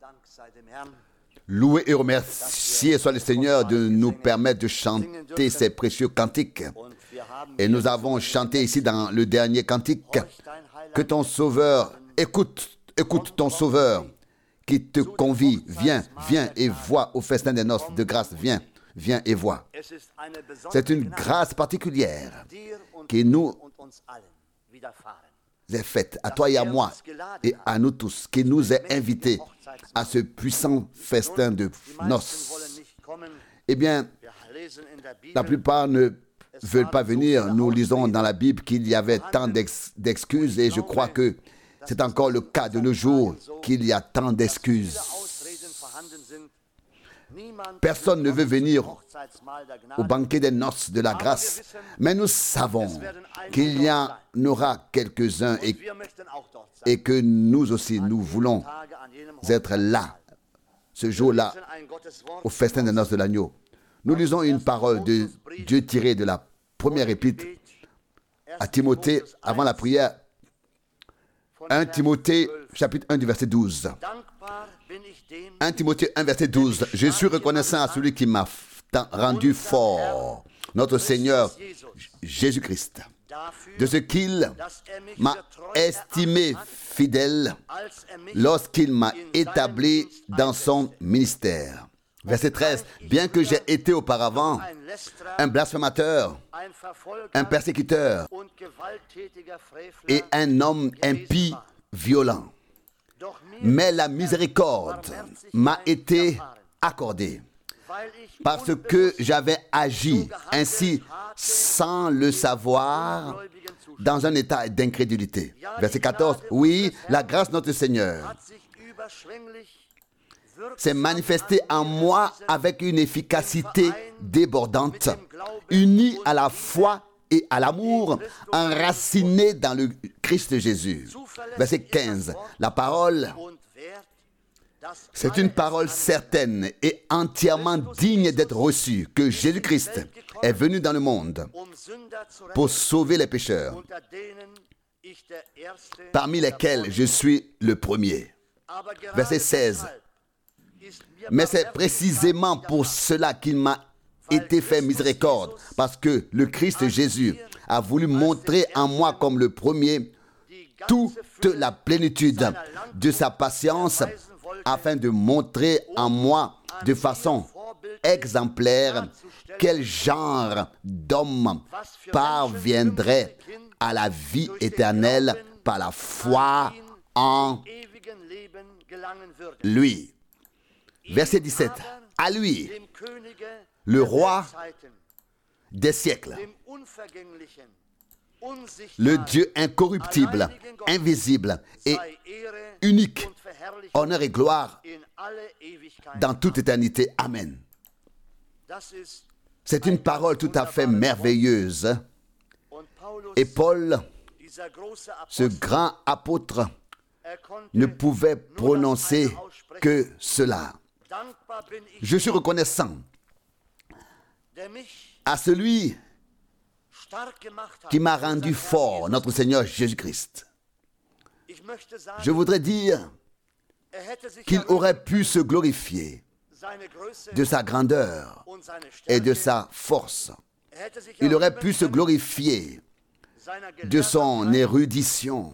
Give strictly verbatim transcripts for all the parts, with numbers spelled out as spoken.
Loué et remercié soit le Seigneur de nous permettre de chanter ces précieux cantiques. Et nous avons chanté ici dans le dernier cantique que ton Sauveur, écoute, écoute ton Sauveur qui te convie, viens, viens et vois au festin des noces de grâce, viens, viens et vois. C'est une grâce particulière qui nous est faite, à toi et à moi, et à nous tous, qui nous est invités à ce puissant festin de noces. Eh bien, la plupart ne veulent pas venir. Nous lisons dans la Bible qu'il y avait tant d'ex- d'excuses et je crois que c'est encore le cas de nos jours, qu'il y a tant d'excuses. Personne ne veut venir au banquet des noces de la grâce, mais nous savons qu'il y en aura quelques-uns et, et que nous aussi, nous voulons être là, ce jour-là, au festin des noces de l'agneau. Nous lisons une parole de Dieu tirée de la première épître à Timothée avant la prière. un Timothée, chapitre un, du verset douze. un Timothée un, verset douze. Je suis reconnaissant à celui qui m'a rendu fort, notre Seigneur Jésus-Christ, de ce qu'il m'a estimé fidèle lorsqu'il m'a établi dans son ministère. Verset treize. Bien que j'ai été auparavant un blasphémateur, un persécuteur et un homme impie violent, mais la miséricorde m'a été accordée parce que j'avais agi ainsi sans le savoir dans un état d'incrédulité. Verset quatorze. Oui, la grâce de notre Seigneur s'est manifestée en moi avec une efficacité débordante, unie à la foi et à l'amour, enracinée dans le Christ Jésus. Verset quinze. La parole, c'est une parole certaine et entièrement digne d'être reçue, que Jésus-Christ est venu dans le monde pour sauver les pécheurs, parmi lesquels je suis le premier. Verset seize. Mais c'est précisément pour cela qu'il m'a été fait miséricorde, parce que le Christ Jésus a voulu montrer en moi comme le premier toute la plénitude de sa patience, afin de montrer en moi de façon exemplaire quel genre d'homme parviendrait à la vie éternelle par la foi en lui. Verset dix-sept. À lui, le roi des siècles, le Dieu incorruptible, invisible et unique, honneur et gloire dans toute éternité. Amen. C'est une parole tout à fait merveilleuse. Et Paul, ce grand apôtre, ne pouvait prononcer que cela. Je suis reconnaissant à celui qui m'a rendu fort, notre Seigneur Jésus-Christ. Je voudrais dire qu'il aurait pu se glorifier de sa grandeur et de sa force. Il aurait pu se glorifier de son érudition,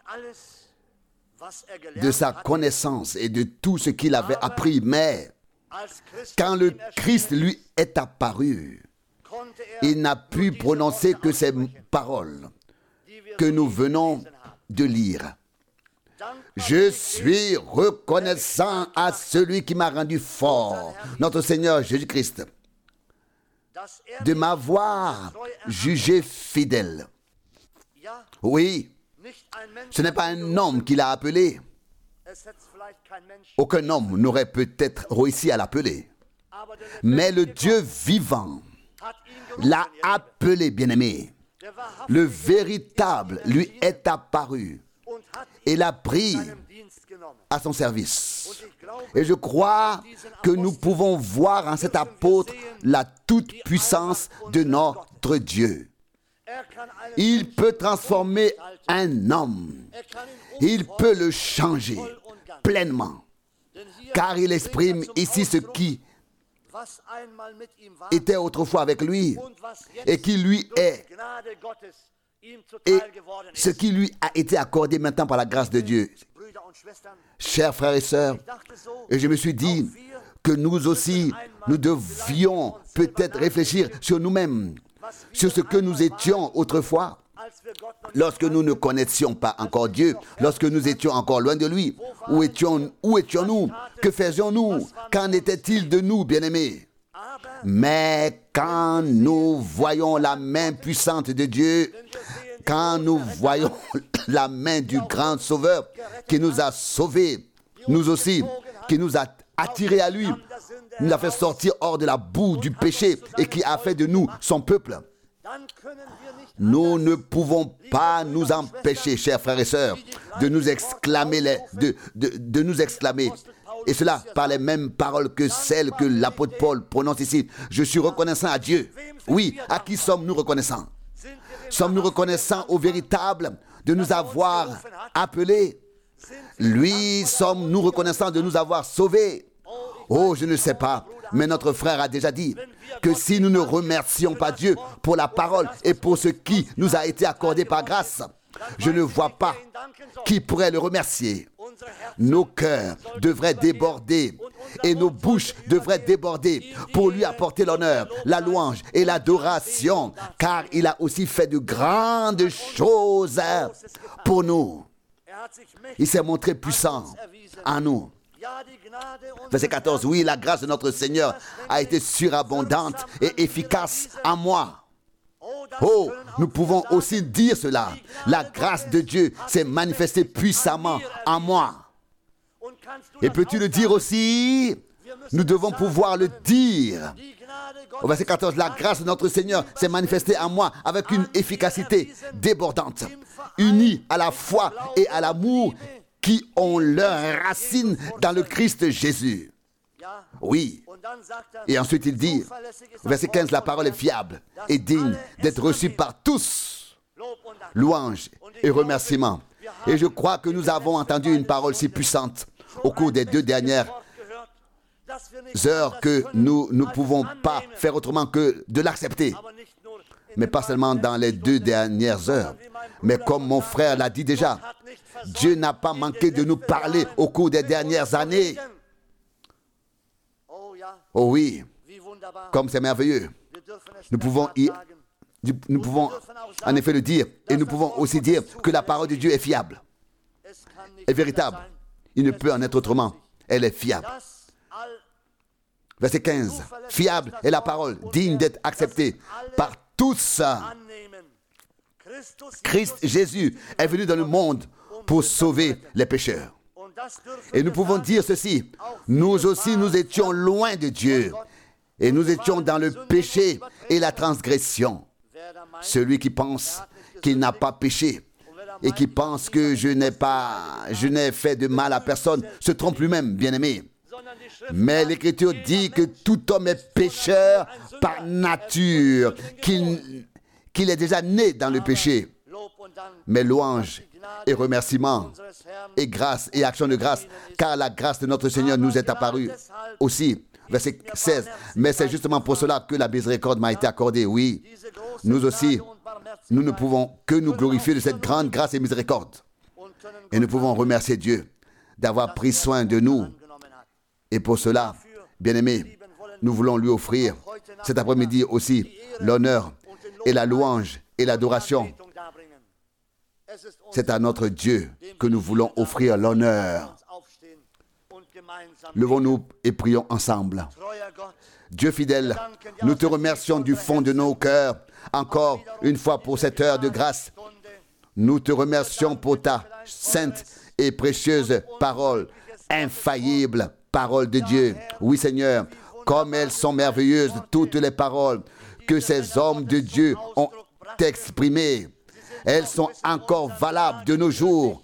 de sa connaissance et de tout ce qu'il avait appris. Mais quand le Christ lui est apparu, il n'a pu prononcer que ces paroles que nous venons de lire. Je suis reconnaissant à celui qui m'a rendu fort, notre Seigneur Jésus-Christ, de m'avoir jugé fidèle. Oui, ce n'est pas un homme qui l'a appelé. Aucun homme n'aurait peut-être réussi à l'appeler. Mais le Dieu vivant l'a appelé, bien-aimé. Le véritable lui est apparu et l'a pris à son service. Et je crois que nous pouvons voir en cet apôtre la toute-puissance de notre Dieu. Il peut transformer un homme. Il peut le changer pleinement. car il exprime ici ce qui était autrefois avec lui et qui lui est, et ce qui lui a été accordé maintenant par la grâce de Dieu. Chers frères et sœurs, et je me suis dit que nous aussi, nous devions peut-être réfléchir sur nous-mêmes, sur ce que nous étions autrefois, lorsque nous ne connaissions pas encore Dieu, lorsque nous étions encore loin de lui. Où étions, où étions-nous? Que faisions-nous? Qu'en était-il de nous, bien-aimés? Mais quand nous voyons la main puissante de Dieu, quand nous voyons la main du grand Sauveur qui nous a sauvés, nous aussi, qui nous a attirés à lui, nous a fait sortir hors de la boue du péché et qui a fait de nous son peuple, nous ne pouvons pas nous empêcher, chers frères et sœurs, de nous exclamer, les, de, de, de nous exclamer, et cela par les mêmes paroles que celles que l'apôtre Paul prononce ici. Je suis reconnaissant à Dieu. Oui, à qui sommes-nous reconnaissants? Sommes-nous reconnaissants au véritable de nous avoir appelés? Lui, sommes-nous reconnaissants de nous avoir sauvés? Oh, je ne sais pas, mais notre frère a déjà dit que si nous ne remercions pas Dieu pour la parole et pour ce qui nous a été accordé par grâce, je ne vois pas qui pourrait le remercier. Nos cœurs devraient déborder et nos bouches devraient déborder pour lui apporter l'honneur, la louange et l'adoration, car il a aussi fait de grandes choses pour nous. Il s'est montré puissant en nous. Verset quatorze, oui, la grâce de notre Seigneur a été surabondante et efficace en moi. Oh, nous pouvons aussi dire cela. La grâce de Dieu s'est manifestée puissamment en moi. Et peux-tu le dire aussi? Nous devons pouvoir le dire. Au verset quatorze, la grâce de notre Seigneur s'est manifestée en moi avec une efficacité débordante, unie à la foi et à l'amour qui ont leur racine dans le Christ Jésus. Oui. Et ensuite il dit, verset quinze, la parole est fiable et digne d'être reçue par tous. Louange et remerciements. Et je crois que nous avons entendu une parole si puissante au cours des deux dernières heures que nous ne pouvons pas faire autrement que de l'accepter. Mais pas seulement dans les deux dernières heures, mais comme mon frère l'a dit déjà, Dieu n'a pas manqué de nous parler au cours des dernières années. Oh oui, comme c'est merveilleux. Nous pouvons, y, nous pouvons en effet le dire, et nous pouvons aussi dire que la parole de Dieu est fiable, est véritable. Il ne peut en être autrement. Elle est fiable. Verset quinze. Fiable est la parole, digne d'être acceptée par tous. Christ Jésus est venu dans le monde pour sauver les pécheurs. Et nous pouvons dire ceci, nous aussi nous étions loin de Dieu et nous étions dans le péché et la transgression. Celui qui pense qu'il n'a pas péché et qui pense que je n'ai pas, je n'ai fait de mal à personne se trompe lui-même, bien-aimé. Mais l'Écriture dit que tout homme est pécheur par nature, qu'il, qu'il est déjà né dans le péché. Mais louange et remerciements et grâce et action de grâce, car la grâce de notre Seigneur nous est apparue aussi. Verset seize. Mais c'est justement pour cela que la miséricorde m'a été accordée. Oui, nous aussi, nous ne pouvons que nous glorifier de cette grande grâce et miséricorde. Et nous pouvons remercier Dieu d'avoir pris soin de nous. Et pour cela, bien-aimés, nous voulons lui offrir cet après-midi aussi l'honneur et la louange et l'adoration. C'est à notre Dieu que nous voulons offrir l'honneur. Levons-nous et prions ensemble. Dieu fidèle, nous te remercions du fond de nos cœurs, encore une fois pour cette heure de grâce. Nous te remercions pour ta sainte et précieuse parole, infaillible parole de Dieu. Oui, Seigneur, comme elles sont merveilleuses, toutes les paroles que ces hommes de Dieu ont exprimées. Elles sont encore valables de nos jours.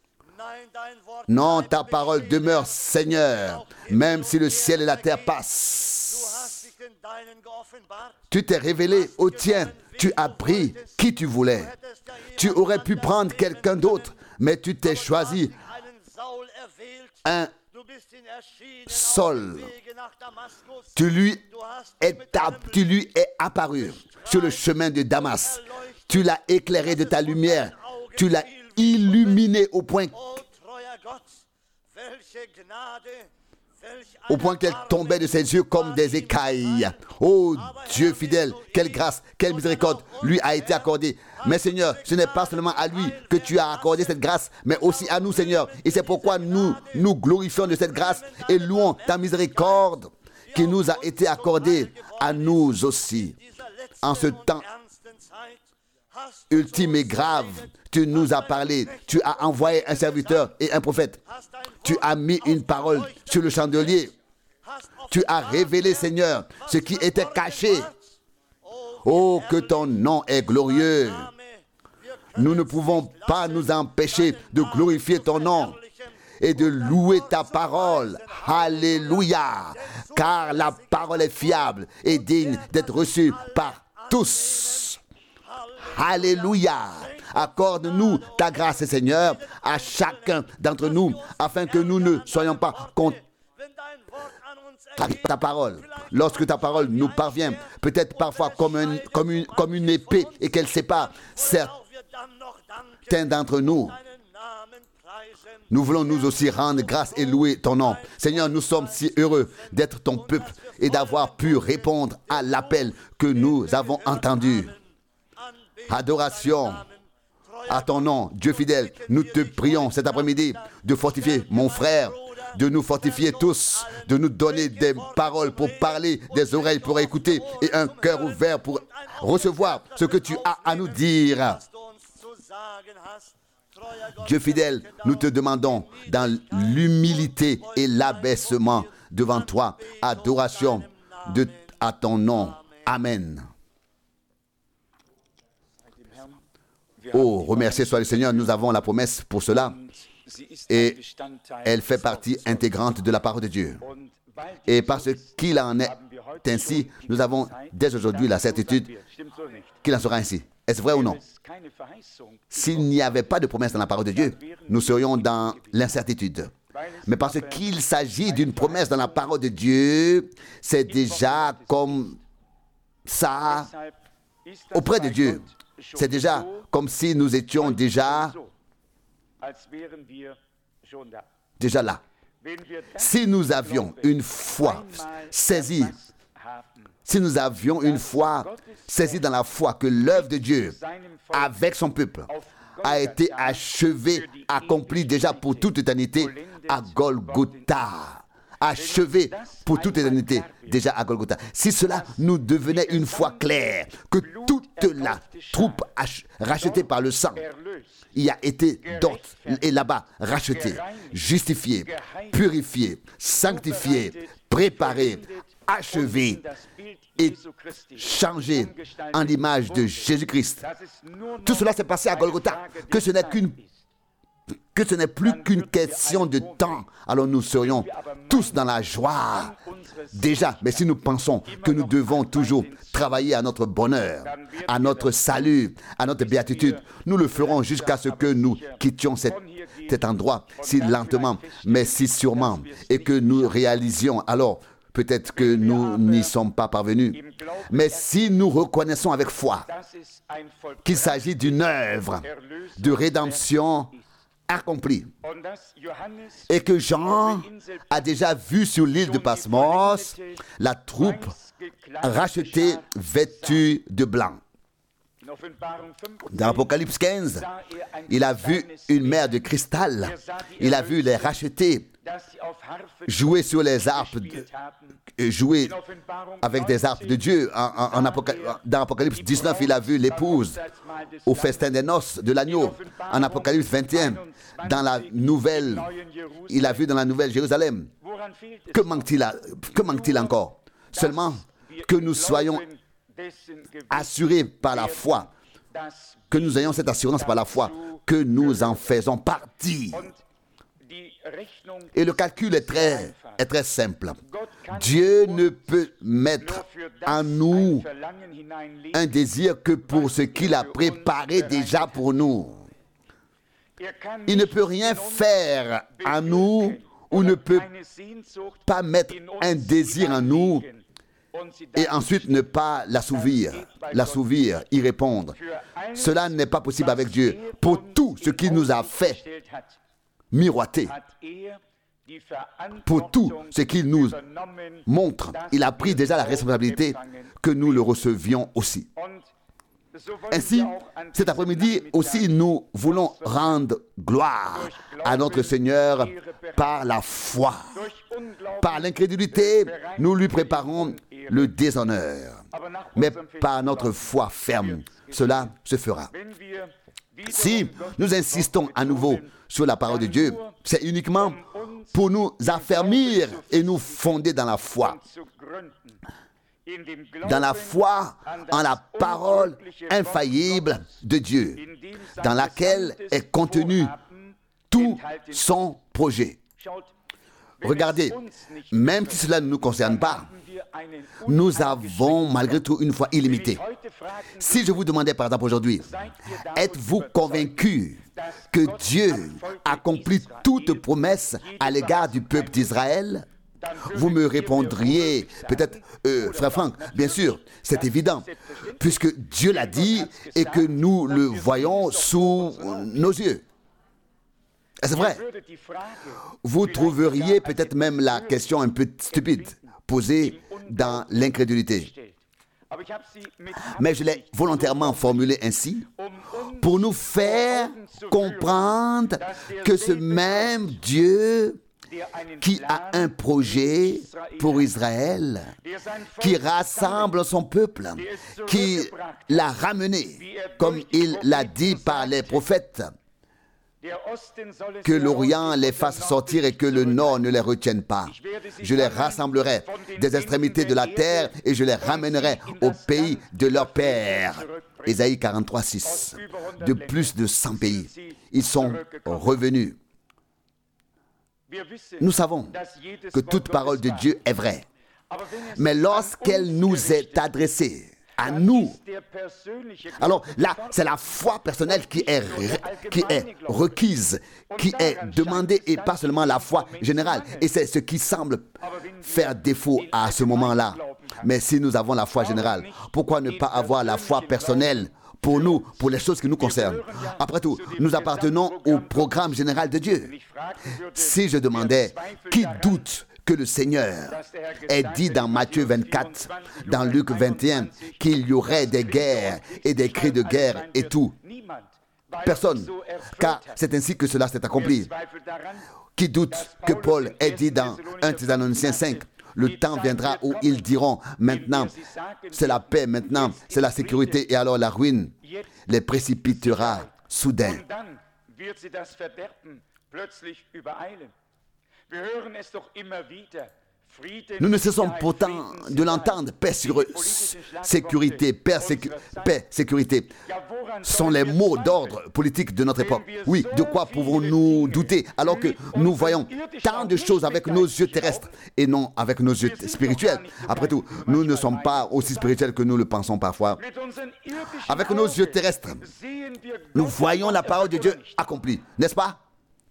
Non, ta parole demeure, Seigneur, même si le ciel et la terre passent. Tu t'es révélé au tien, tu as pris qui tu voulais. Tu aurais pu prendre quelqu'un d'autre, mais tu t'es choisi un Saul, tu lui es, tu lui es apparu sur le chemin de Damas. Tu l'as éclairé de ta lumière. Tu l'as illuminé au point, au point qu'elle tombait de ses yeux comme des écailles. Oh Dieu fidèle, quelle grâce, quelle miséricorde lui a été accordée. Mais Seigneur, ce n'est pas seulement à lui que tu as accordé cette grâce, mais aussi à nous, Seigneur. Et c'est pourquoi nous nous glorifions de cette grâce et louons ta miséricorde qui nous a été accordée à nous aussi. En ce temps ultime et grave, tu nous as parlé, tu as envoyé un serviteur et un prophète. Tu as mis une parole sur le chandelier. Tu as révélé, Seigneur, ce qui était caché. Oh, que ton nom est glorieux. Nous ne pouvons pas nous empêcher de glorifier ton nom et de louer ta parole. Alléluia. Car la parole est fiable et digne d'être reçue par tous. Alléluia. Accorde-nous ta grâce, Seigneur, à chacun d'entre nous, afin que nous ne soyons pas contre ta parole. Lorsque ta parole nous parvient, peut-être parfois comme, un, comme, une, comme une épée, et qu'elle sépare certains d'entre nous, nous voulons nous aussi rendre grâce et louer ton nom. Seigneur, nous sommes si heureux d'être ton peuple et d'avoir pu répondre à l'appel que nous avons entendu. Adoration à ton nom, Dieu fidèle. Nous te prions cet après-midi de fortifier mon frère, de nous fortifier tous, de nous donner des paroles pour parler, des oreilles pour écouter et un cœur ouvert pour recevoir ce que tu as à nous dire. Dieu fidèle, nous te demandons dans l'humilité et l'abaissement devant toi, adoration de, à ton nom. Amen. Oh, remercié soit le Seigneur, nous avons la promesse pour cela et elle fait partie intégrante de la parole de Dieu. Et parce qu'il en est ainsi, nous avons dès aujourd'hui la certitude qu'il en sera ainsi. Est-ce vrai ou non? S'il n'y avait pas de promesse dans la parole de Dieu, nous serions dans l'incertitude. Mais parce qu'il s'agit d'une promesse dans la parole de Dieu, c'est déjà comme ça auprès de Dieu. C'est déjà comme si nous étions déjà, déjà là. Si nous avions une foi saisie, si nous avions une foi saisie dans la foi que l'œuvre de Dieu avec son peuple a été achevée, accomplie déjà pour toute éternité à Golgotha. Achevé pour toute éternité, déjà à Golgotha. Si cela nous devenait une foi claire, que toute la troupe rachetée par le sang y a été d'autres, et là-bas rachetée, justifiée, purifiée, sanctifiée, préparée, achevée et changée en l'image de Jésus-Christ. Tout cela s'est passé à Golgotha, que ce n'est qu'une que ce n'est plus qu'une question de temps, alors nous serions tous dans la joie. Déjà, mais si nous pensons que nous devons toujours travailler à notre bonheur, à notre salut, à notre béatitude, nous le ferons jusqu'à ce que nous quittions cet, cet endroit si lentement, mais si sûrement, et que nous réalisions alors peut-être que nous n'y sommes pas parvenus. Mais si nous reconnaissons avec foi qu'il s'agit d'une œuvre de rédemption accompli et que Jean a déjà vu sur l'île de Patmos la troupe rachetée vêtue de blanc. Dans Apocalypse quinze, il a vu une mer de cristal. Il a vu les rachetés jouer sur les harpes, jouer avec des harpes de Dieu. En, en, en Apocalypse, dans Apocalypse dix-neuf, il a vu l'épouse au festin des noces de l'agneau. En Apocalypse vingt et un, dans la nouvelle, il a vu dans la nouvelle Jérusalem. Que manque-t-il, à, que manque-t-il encore? Seulement que nous soyons assurés par la foi, que nous ayons cette assurance par la foi, que nous en faisons partie. Et le calcul est très, est très simple. Dieu ne peut mettre en nous un désir que pour ce qu'il a préparé déjà pour nous. Il ne peut rien faire en nous ou ne peut pas mettre un désir en nous et ensuite ne pas l'assouvir, l'assouvir, y répondre. Cela n'est pas possible avec Dieu. Pour tout ce qu'il nous a fait miroiter, pour tout ce qu'il nous montre, il a pris déjà la responsabilité que nous le recevions aussi. Ainsi, cet après-midi aussi, nous voulons rendre gloire à notre Seigneur par la foi. Par l'incrédulité, nous lui préparons le déshonneur. Mais par notre foi ferme, cela se fera. Si nous insistons à nouveau sur la parole de Dieu, c'est uniquement pour nous affermir et nous fonder dans la foi. Dans la foi en la parole infaillible de Dieu, dans laquelle est contenu tout son projet. Regardez, même si cela ne nous concerne pas, nous avons malgré tout une foi illimitée. Si je vous demandais par exemple aujourd'hui, êtes-vous convaincu que Dieu accomplit toute promesse à l'égard du peuple d'Israël? Vous me répondriez peut-être, euh, frère Franck, bien sûr, c'est évident, puisque Dieu l'a dit et que nous le voyons sous nos yeux. C'est vrai. Vous trouveriez peut-être même la question un peu stupide, posée dans l'incrédulité. Mais je l'ai volontairement formulée ainsi pour nous faire comprendre que ce même Dieu qui a un projet pour Israël, qui rassemble son peuple, qui l'a ramené, comme il l'a dit par les prophètes, que l'Orient les fasse sortir et que le Nord ne les retienne pas. Je les rassemblerai des extrémités de la terre et je les ramènerai au pays de leur père. Ésaïe quarante-trois, six. De plus de cent pays. Ils sont revenus. Nous savons que toute parole de Dieu est vraie. Mais lorsqu'elle nous est adressée, à nous, alors là, c'est la foi personnelle qui est, qui est requise, qui est demandée et pas seulement la foi générale. Et c'est ce qui semble faire défaut à ce moment-là. Mais si nous avons la foi générale, pourquoi ne pas avoir la foi personnelle pour nous, pour les choses qui nous concernent? Après tout, nous appartenons au programme général de Dieu. Si je demandais, qui doute que le Seigneur ait dit dans Matthieu vingt-quatre, dans Luc vingt et un, qu'il y aurait des guerres et des cris de guerre et tout? Personne, car c'est ainsi que cela s'est accompli. Qui doute que Paul ait dit dans premier Thessaloniciens cinq, le temps viendra où ils diront, maintenant c'est la paix, maintenant c'est la sécurité, et alors la ruine les précipitera soudain. Nous ne cessons pourtant de l'entendre, paix, sur, sécurité, paix, sécu, paix, sécurité, sont les mots d'ordre politique de notre époque. Oui, de quoi pouvons-nous douter alors que nous voyons tant de choses avec nos yeux terrestres et non avec nos yeux spirituels? Après tout, nous ne sommes pas aussi spirituels que nous le pensons parfois. Avec nos yeux terrestres, nous voyons la parole de Dieu accomplie, n'est-ce pas?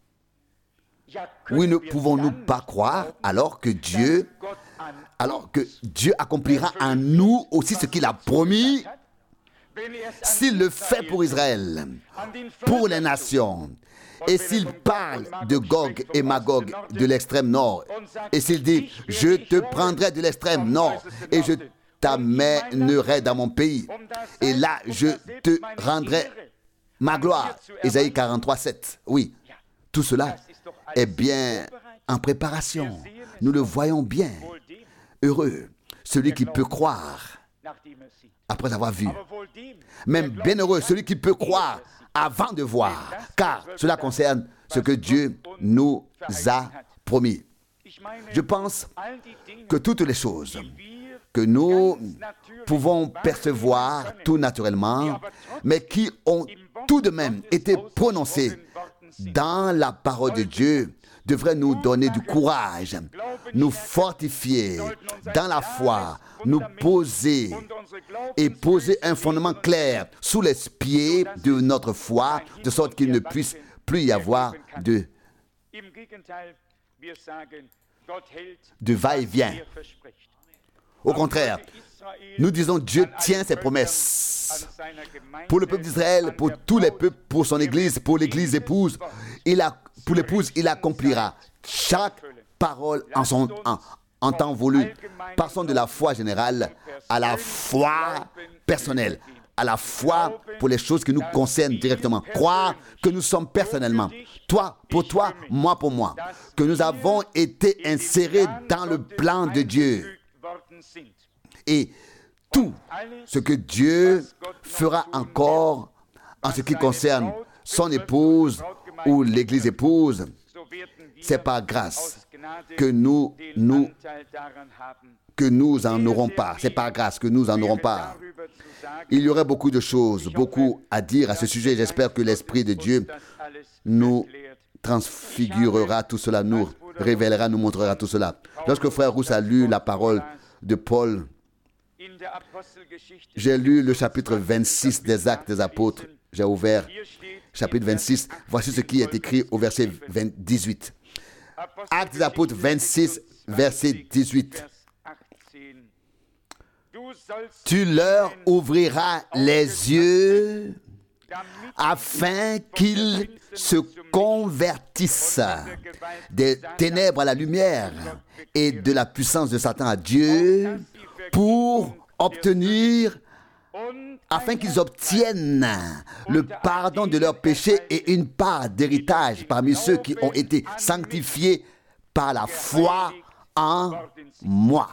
Oui, ne pouvons-nous pas croire alors que Dieu, alors que Dieu accomplira en nous aussi ce qu'il a promis? S'il le fait pour Israël, pour les nations, et s'il parle de Gog et Magog de l'extrême nord, et s'il dit, je te prendrai de l'extrême nord, et je t'amènerai dans mon pays, et là je te rendrai ma gloire. Ésaïe quarante-trois, sept. Oui, tout cela est bien en préparation. Nous le voyons bien. Heureux celui qui peut croire après avoir vu. Même bienheureux celui qui peut croire avant de voir, car cela concerne ce que Dieu nous a promis. Je pense que toutes les choses que nous pouvons percevoir tout naturellement, mais qui ont tout de même été prononcées dans la parole de Dieu, devrait nous donner du courage, nous fortifier dans la foi, nous poser et poser un fondement clair sous les pieds de notre foi, de sorte qu'il ne puisse plus y avoir de de va-et-vient. Au contraire, nous disons Dieu tient ses promesses. Pour le peuple d'Israël, pour tous les peuples, pour son Église, pour l'Église épouse, il a, pour l'épouse, il accomplira chaque parole en, son, en, en temps voulu. Passons de la foi générale à la foi personnelle, à la foi pour les choses qui nous concernent directement. Croire que nous sommes personnellement, toi pour toi, moi pour moi, que nous avons été insérés dans le plan de Dieu. Et tout ce que Dieu fera encore en ce qui concerne son épouse ou l'Église épouse, c'est par grâce que nous, nous, que nous en aurons pas. C'est par grâce que nous en aurons pas. Il y aurait beaucoup de choses, beaucoup à dire à ce sujet. J'espère que l'Esprit de Dieu nous transfigurera tout cela, nous révélera, nous montrera tout cela. Lorsque Frère Rousse a lu la parole de Paul, j'ai lu le chapitre vingt-six des Actes des Apôtres. J'ai ouvert chapitre vingt-six. Voici ce qui est écrit au verset dix-huit. Actes des Apôtres vingt-six, verset dix-huit. Tu leur ouvriras les yeux afin qu'ils se convertissent des ténèbres à la lumière et de la puissance de Satan à Dieu pour obtenir, afin qu'ils obtiennent le pardon de leurs péchés et une part d'héritage parmi ceux qui ont été sanctifiés par la foi en moi.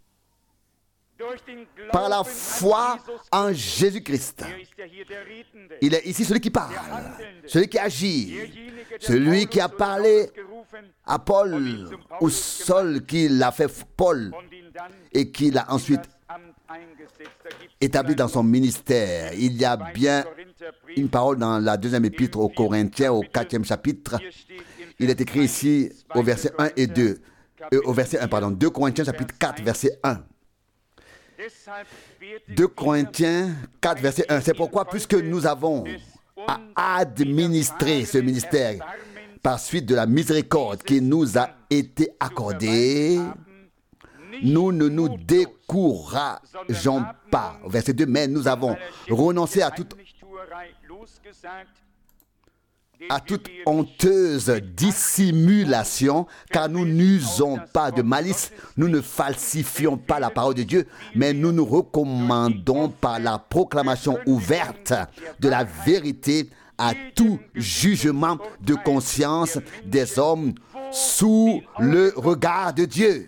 Par la foi en Jésus-Christ. Il est ici celui qui parle, celui qui agit, celui qui a parlé à Paul, ou Saul qui l'a fait Paul, et qui l'a ensuite établi dans son ministère. Il y a bien une parole dans la deuxième épître aux Corinthiens, au quatrième chapitre. Il est écrit ici au verset un et deux. Euh, au verset un, pardon. deux Corinthiens chapitre quatre, verset un. deux Corinthiens quatre, verset un. C'est pourquoi, puisque nous avons à administrer ce ministère par suite de la miséricorde qui nous a été accordée, nous ne nous décourageons pas. Verset deux, mais nous avons renoncé à toute, à toute honteuse dissimulation, car nous n'usons pas de malice, nous ne falsifions pas la parole de Dieu, mais nous nous recommandons par la proclamation ouverte de la vérité à tout jugement de conscience des hommes sous le regard de Dieu.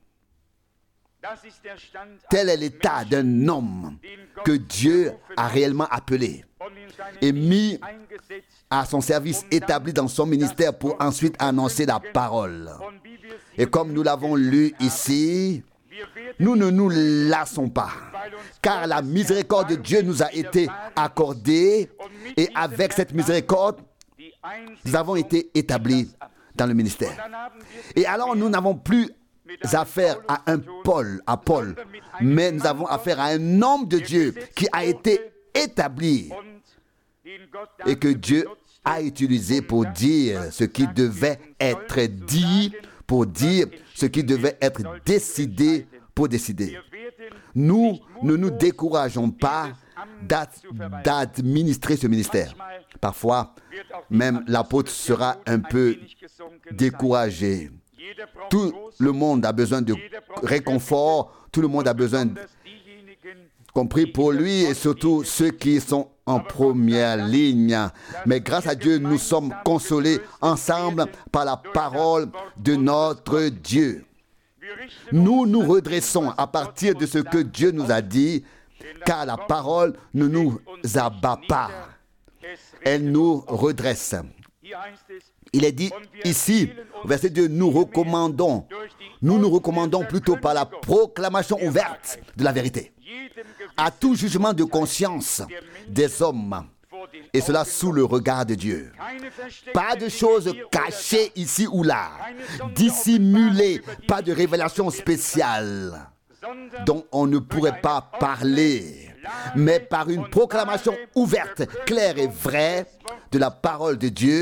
Tel est l'état d'un homme que Dieu a réellement appelé et mis à son service, établi dans son ministère pour ensuite annoncer la parole. Et comme nous l'avons lu ici, nous ne nous lassons pas, car la miséricorde de Dieu nous a été accordée et avec cette miséricorde, nous avons été établis dans le ministère. Et alors nous n'avons plus affaire à un Paul, à Paul, mais nous avons affaire à un homme de Dieu qui a été établi et que Dieu a utilisé pour dire ce qui devait être dit, pour dire ce qui devait être décidé, pour décider. Nous ne nous décourageons pas d'administrer ce ministère. Parfois, même l'apôtre sera un peu découragé. Tout le monde a besoin de réconfort, tout le monde a besoin, de, compris pour lui et surtout ceux qui sont en première ligne. Mais grâce à Dieu, nous sommes consolés ensemble par la parole de notre Dieu. Nous nous redressons à partir de ce que Dieu nous a dit, car la parole ne nous abat pas. Elle nous redresse. Il est dit ici, verset deux, nous recommandons, nous nous recommandons plutôt par la proclamation ouverte de la vérité, à tout jugement de conscience des hommes, et cela sous le regard de Dieu. Pas de choses cachées ici ou là, dissimulées, pas de révélation spéciale dont on ne pourrait pas parler, mais par une proclamation ouverte, claire et vraie de la parole de Dieu,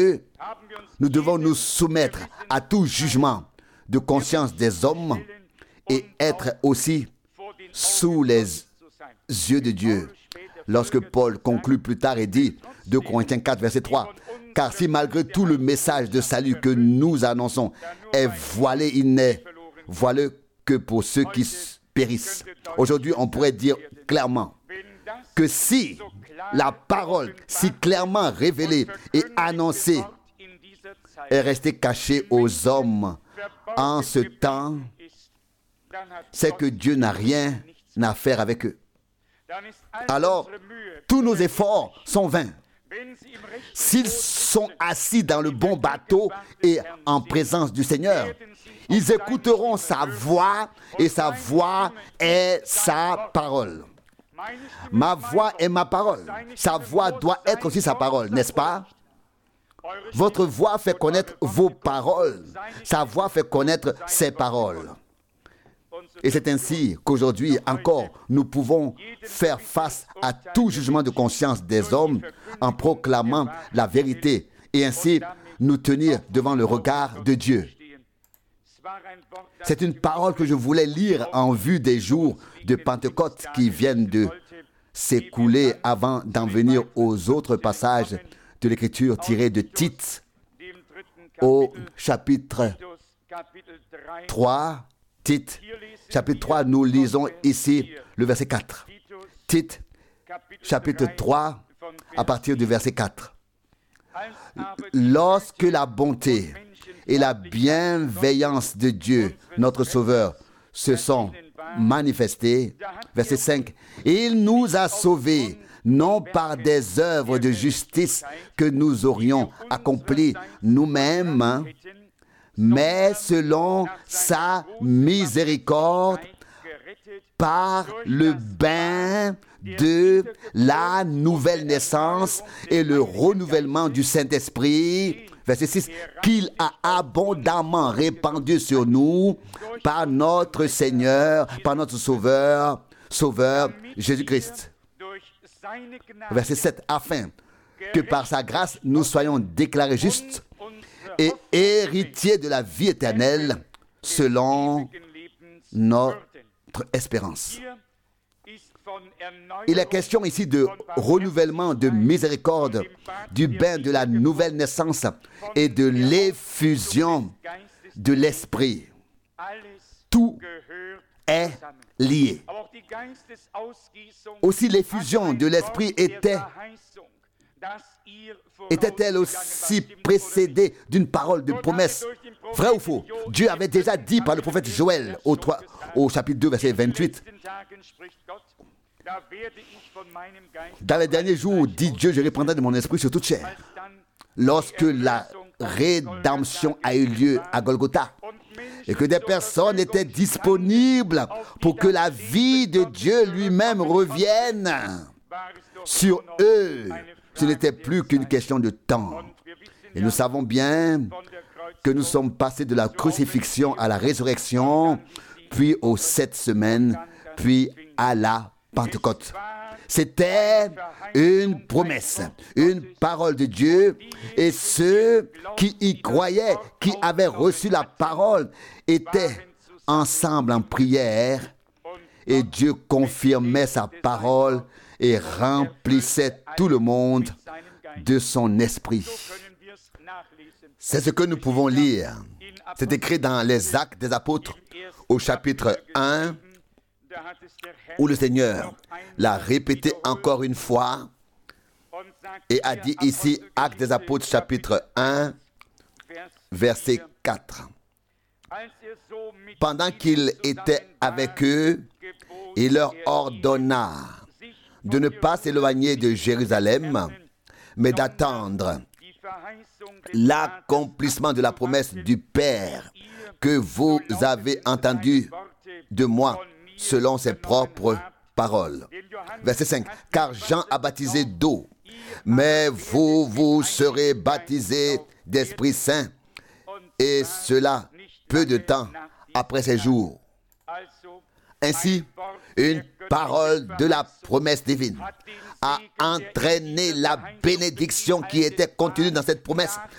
nous devons nous soumettre à tout jugement de conscience des hommes et être aussi sous les yeux de Dieu. Lorsque Paul conclut plus tard et dit, deux Corinthiens quatre, verset trois, « Car si malgré tout le message de salut que nous annonçons est voilé, il n'est voilé que pour ceux qui périssent. » Aujourd'hui, on pourrait dire clairement que si la parole, si clairement révélée et annoncée, est restée cachée aux hommes en ce temps, c'est que Dieu n'a rien à faire avec eux. Alors, tous nos efforts sont vains. S'ils sont assis dans le bon bateau et en présence du Seigneur, ils écouteront sa voix et sa voix est sa parole. Ma voix est ma parole. Sa voix doit être aussi sa parole, n'est-ce pas? Votre voix fait connaître vos paroles. Sa voix fait connaître ses paroles. Et c'est ainsi qu'aujourd'hui encore, nous pouvons faire face à tout jugement de conscience des hommes en proclamant la vérité et ainsi nous tenir devant le regard de Dieu. C'est une parole que je voulais lire en vue des jours de Pentecôte qui viennent de s'écouler avant d'en venir aux autres passages de l'Écriture tirés de Tite au chapitre trois. Tite, chapitre trois, nous lisons ici le verset quatre. Tite, chapitre trois, à partir du verset quatre. Lorsque la bonté et la bienveillance de Dieu, notre Sauveur, se sont manifestées, verset cinq, il nous a sauvés, non par des œuvres de justice que nous aurions accomplies nous-mêmes, mais selon sa miséricorde, par le bain de la nouvelle naissance et le renouvellement du Saint-Esprit, verset six, qu'il a abondamment répandu sur nous par notre Seigneur, par notre Sauveur, Sauveur Jésus-Christ. Verset sept, afin que par sa grâce nous soyons déclarés justes et héritiers de la vie éternelle selon notre espérance. Il est question ici de renouvellement de miséricorde, du bain de la nouvelle naissance et de l'effusion de l'Esprit. Tout est lié. Aussi l'effusion de l'Esprit était était-elle aussi précédée d'une parole de promesse? Vrai ou faux? Dieu avait déjà dit par le prophète Joël au, trois, au chapitre deux, verset vingt-huit. Dans les derniers jours, dit Dieu, je répandrai de mon esprit sur toute chair. Lorsque la rédemption a eu lieu à Golgotha et que des personnes étaient disponibles pour que la vie de Dieu lui-même revienne sur eux, ce n'était plus qu'une question de temps. Et nous savons bien que nous sommes passés de la crucifixion à la résurrection, puis aux sept semaines, puis à la Pentecôte. C'était une promesse, une parole de Dieu, et ceux qui y croyaient, qui avaient reçu la parole, étaient ensemble en prière, et Dieu confirmait sa parole et remplissait tout le monde de son esprit. C'est ce que nous pouvons lire. C'est écrit dans les Actes des Apôtres au chapitre un, où le Seigneur l'a répété encore une fois et a dit ici, Actes des Apôtres chapitre un, verset quatre. Pendant qu'il était avec eux, il leur ordonna de ne pas s'éloigner de Jérusalem, mais d'attendre l'accomplissement de la promesse du Père que vous avez entendu de moi selon ses propres paroles. Verset cinq. Car Jean a baptisé d'eau, mais vous, vous serez baptisés d'Esprit Saint, et cela peu de temps après ces jours. Ainsi, une parole de la promesse divine a entraîné la bénédiction qui était contenue dans cette promesse.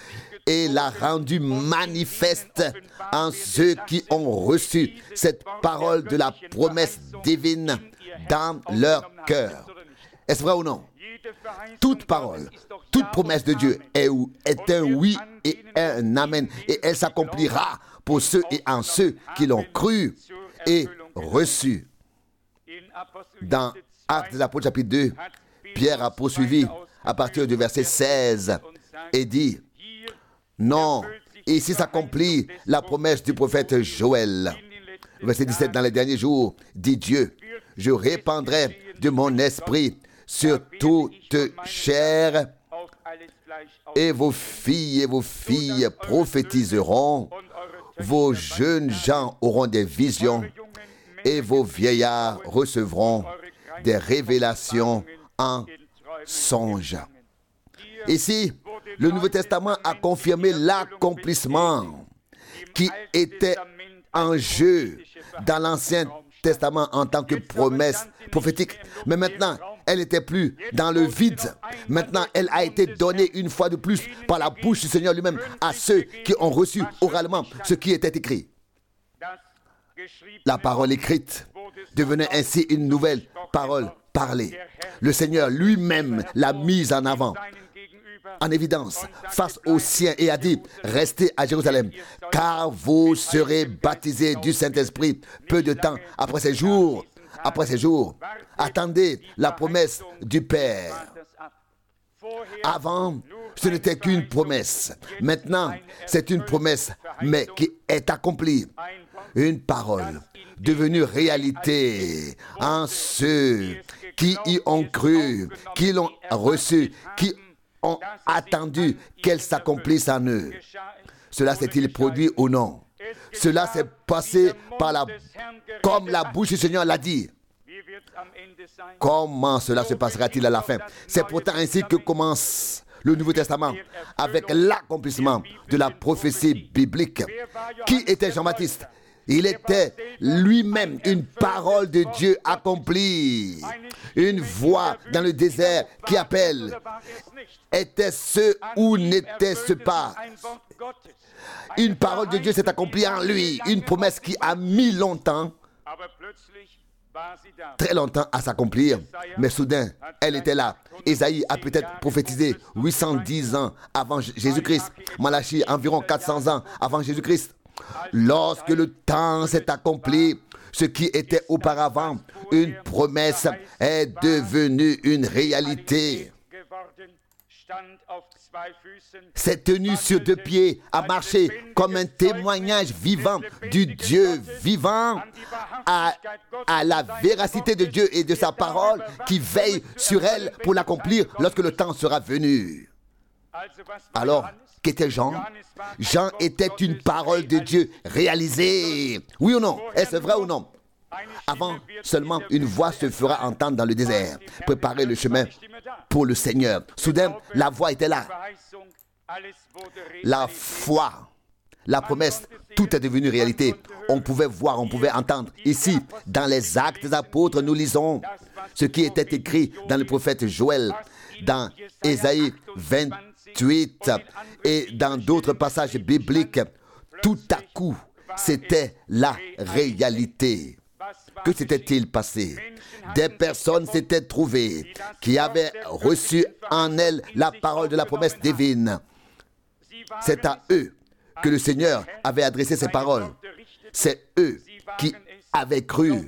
et l'a rendu manifeste en ceux qui ont reçu cette parole de la promesse divine dans leur cœur. Est-ce vrai ou non? Toute parole, toute promesse de Dieu est, est un oui et un amen. Et elle s'accomplira pour ceux et en ceux qui l'ont cru et reçu. Dans Actes des Apôtres chapitre deux, Pierre a poursuivi à partir du verset seize et dit: non, ici s'accomplit la promesse du prophète Joël. Verset dix-sept, dans les derniers jours, dit Dieu, je répandrai de mon esprit sur toute chair, et vos filles et vos filles prophétiseront, vos jeunes gens auront des visions, et vos vieillards recevront des révélations en songe. Ici, le Nouveau Testament a confirmé l'accomplissement qui était en jeu dans l'Ancien Testament en tant que promesse prophétique. Mais maintenant, elle n'était plus dans le vide. Maintenant, elle a été donnée une fois de plus par la bouche du Seigneur lui-même à ceux qui ont reçu oralement ce qui était écrit. La parole écrite devenait ainsi une nouvelle parole parlée. Le Seigneur lui-même l'a mise en avant, en évidence, face aux siens, et a dit: restez à Jérusalem, car vous serez baptisés du Saint-Esprit peu de temps après ces jours. Après ces jours, attendez la promesse du Père. Avant, ce n'était qu'une promesse. Maintenant, c'est une promesse, mais qui est accomplie. Une parole devenue réalité en ceux qui y ont cru, qui l'ont reçue, qui ont attendu qu'elle s'accomplisse en eux. Cela s'est-il produit ou non? Cela s'est passé par la, comme la bouche du Seigneur l'a dit. Comment cela se passera-t-il à la fin? C'est pourtant ainsi que commence le Nouveau Testament, avec l'accomplissement de la prophétie biblique. Qui était Jean-Baptiste? Il était lui-même une parole de Dieu accomplie. Une voix dans le désert qui appelle. Était-ce ou n'était-ce pas? Une parole de Dieu s'est accomplie en lui. Une promesse qui a mis longtemps, très longtemps à s'accomplir. Mais soudain, elle était là. Ésaïe a peut-être prophétisé huit cent dix ans avant Jésus-Christ. Malachie environ quatre cents ans avant Jésus-Christ. Lorsque le temps s'est accompli, ce qui était auparavant une promesse est devenu une réalité. S'est tenu sur deux pieds, a marché comme un témoignage vivant du Dieu vivant à, à la véracité de Dieu et de sa parole qui veille sur elle pour l'accomplir lorsque le temps sera venu. Alors, qu'était Jean? Jean était une parole de Dieu réalisée. Oui ou non? Est-ce vrai ou non? Avant, seulement une voix se fera entendre dans le désert. Préparez le chemin pour le Seigneur. Soudain, la voix était là. La foi, la promesse, tout est devenu réalité. On pouvait voir, on pouvait entendre. Ici, dans les Actes des Apôtres, nous lisons ce qui était écrit dans le prophète Joël, dans Ésaïe vingt-huit et dans d'autres passages bibliques. Tout à coup, c'était la réalité. Que s'était-il passé? Des personnes s'étaient trouvées qui avaient reçu en elles la parole de la promesse divine. C'est à eux que le Seigneur avait adressé ces paroles. C'est eux qui avaient cru.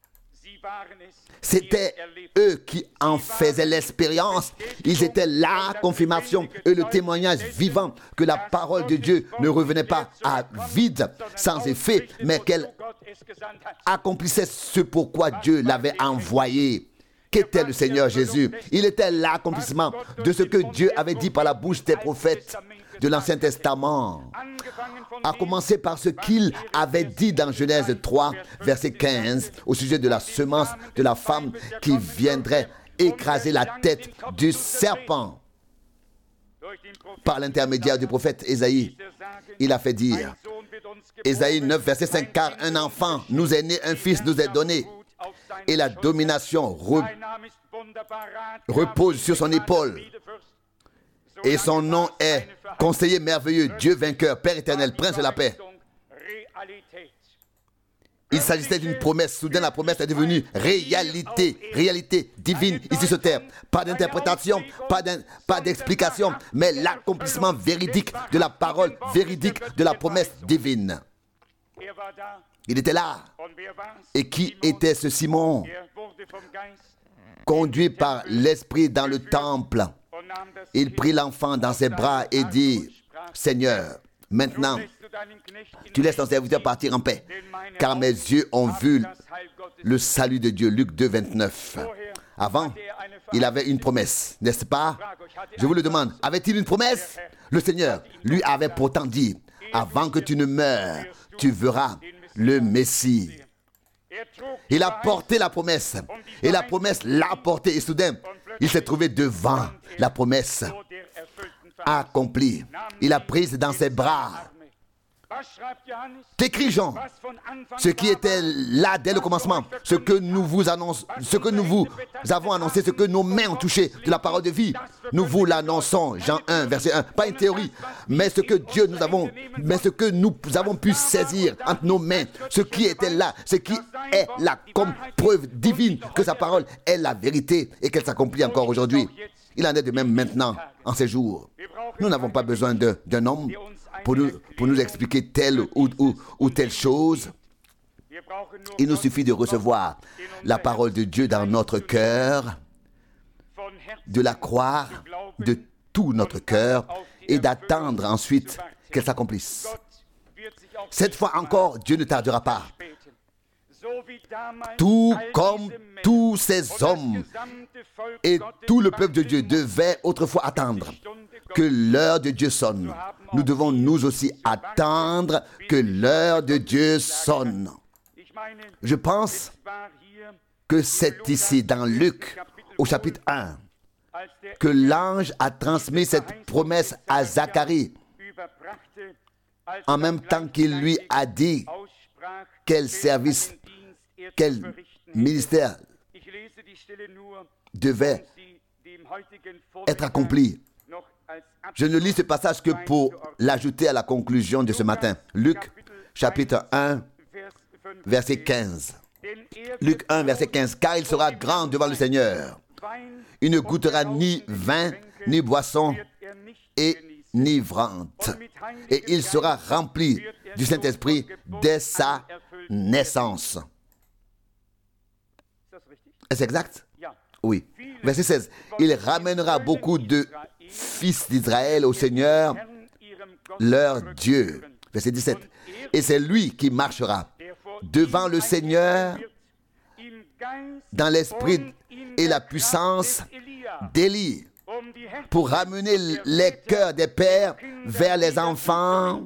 C'était eux qui en faisaient l'expérience. Ils étaient la confirmation et le témoignage vivant que la parole de Dieu ne revenait pas à vide, sans effet, mais qu'elle accomplissait ce pourquoi Dieu l'avait envoyé. Qu'était le Seigneur Jésus? Il était l'accomplissement de ce que Dieu avait dit par la bouche des prophètes de l'Ancien Testament, à commencer par ce qu'il avait dit dans Genèse trois, verset quinze, au sujet de la semence de la femme qui viendrait écraser la tête du serpent. Par l'intermédiaire du prophète Ésaïe, il a fait dire, Ésaïe neuf, verset cinq, car un enfant nous est né, un fils nous est donné, et la domination re- repose sur son épaule. Et son nom est conseiller merveilleux, Dieu vainqueur, Père éternel, Prince de la paix. Il s'agissait d'une promesse. Soudain, la promesse est devenue réalité, réalité divine ici sur terre. Pas d'interprétation, pas d'in- pas d'explication, mais l'accomplissement véridique de la parole véridique de la promesse divine. Il était là. Et qui était ce Simon? Conduit par l'Esprit dans le temple, il prit l'enfant dans ses bras et dit, Seigneur, maintenant, tu laisses ton serviteur partir en paix, car mes yeux ont vu le salut de Dieu. Luc deux, vingt-neuf. Avant, il avait une promesse, n'est-ce pas? Je vous le demande, avait-il une promesse? Le Seigneur lui avait pourtant dit, avant que tu ne meures, tu verras le Messie. Il a porté la promesse, et la promesse l'a porté, et soudain, il s'est trouvé devant la promesse accomplie. Il a prise dans ses bras. Qu'écrit Jean? Ce qui était là dès le commencement, ce que nous vous annonçons, ce que nous vous avons annoncé, ce que nos mains ont touché de la parole de vie, nous vous l'annonçons. Jean un, verset un. Pas une théorie, mais ce que Dieu nous avons, mais ce que nous avons pu saisir entre nos mains, ce qui était là, ce qui est là comme preuve divine que sa parole est la vérité et qu'elle s'accomplit encore aujourd'hui. Il en est de même maintenant, en ces jours. Nous n'avons pas besoin de, d'un homme pour nous, pour nous expliquer telle ou, ou, ou telle chose. Il nous suffit de recevoir la parole de Dieu dans notre cœur, de la croire de tout notre cœur et d'attendre ensuite qu'elle s'accomplisse. Cette fois encore, Dieu ne tardera pas. Tout comme tous ces hommes et tout le peuple de Dieu devait autrefois attendre que l'heure de Dieu sonne. Nous devons nous aussi attendre que l'heure de Dieu sonne. Je pense que c'est ici dans Luc au chapitre un que l'ange a transmis cette promesse à Zacharie en même temps qu'il lui a dit quel service, quel ministère devait être accompli. Je ne lis ce passage que pour l'ajouter à la conclusion de ce matin. Luc, chapitre un, verset quinze. Luc un, verset quinze. Car il sera grand devant le Seigneur. Il ne goûtera ni vin, ni boisson enivrante. Et il sera rempli du Saint-Esprit dès sa naissance. Est-ce exact? Oui. Verset seize. Il ramènera beaucoup de fils d'Israël au Seigneur, leur Dieu. Verset dix-sept. Et c'est lui qui marchera devant le Seigneur dans l'esprit et la puissance d'Élie pour ramener les cœurs des pères vers les enfants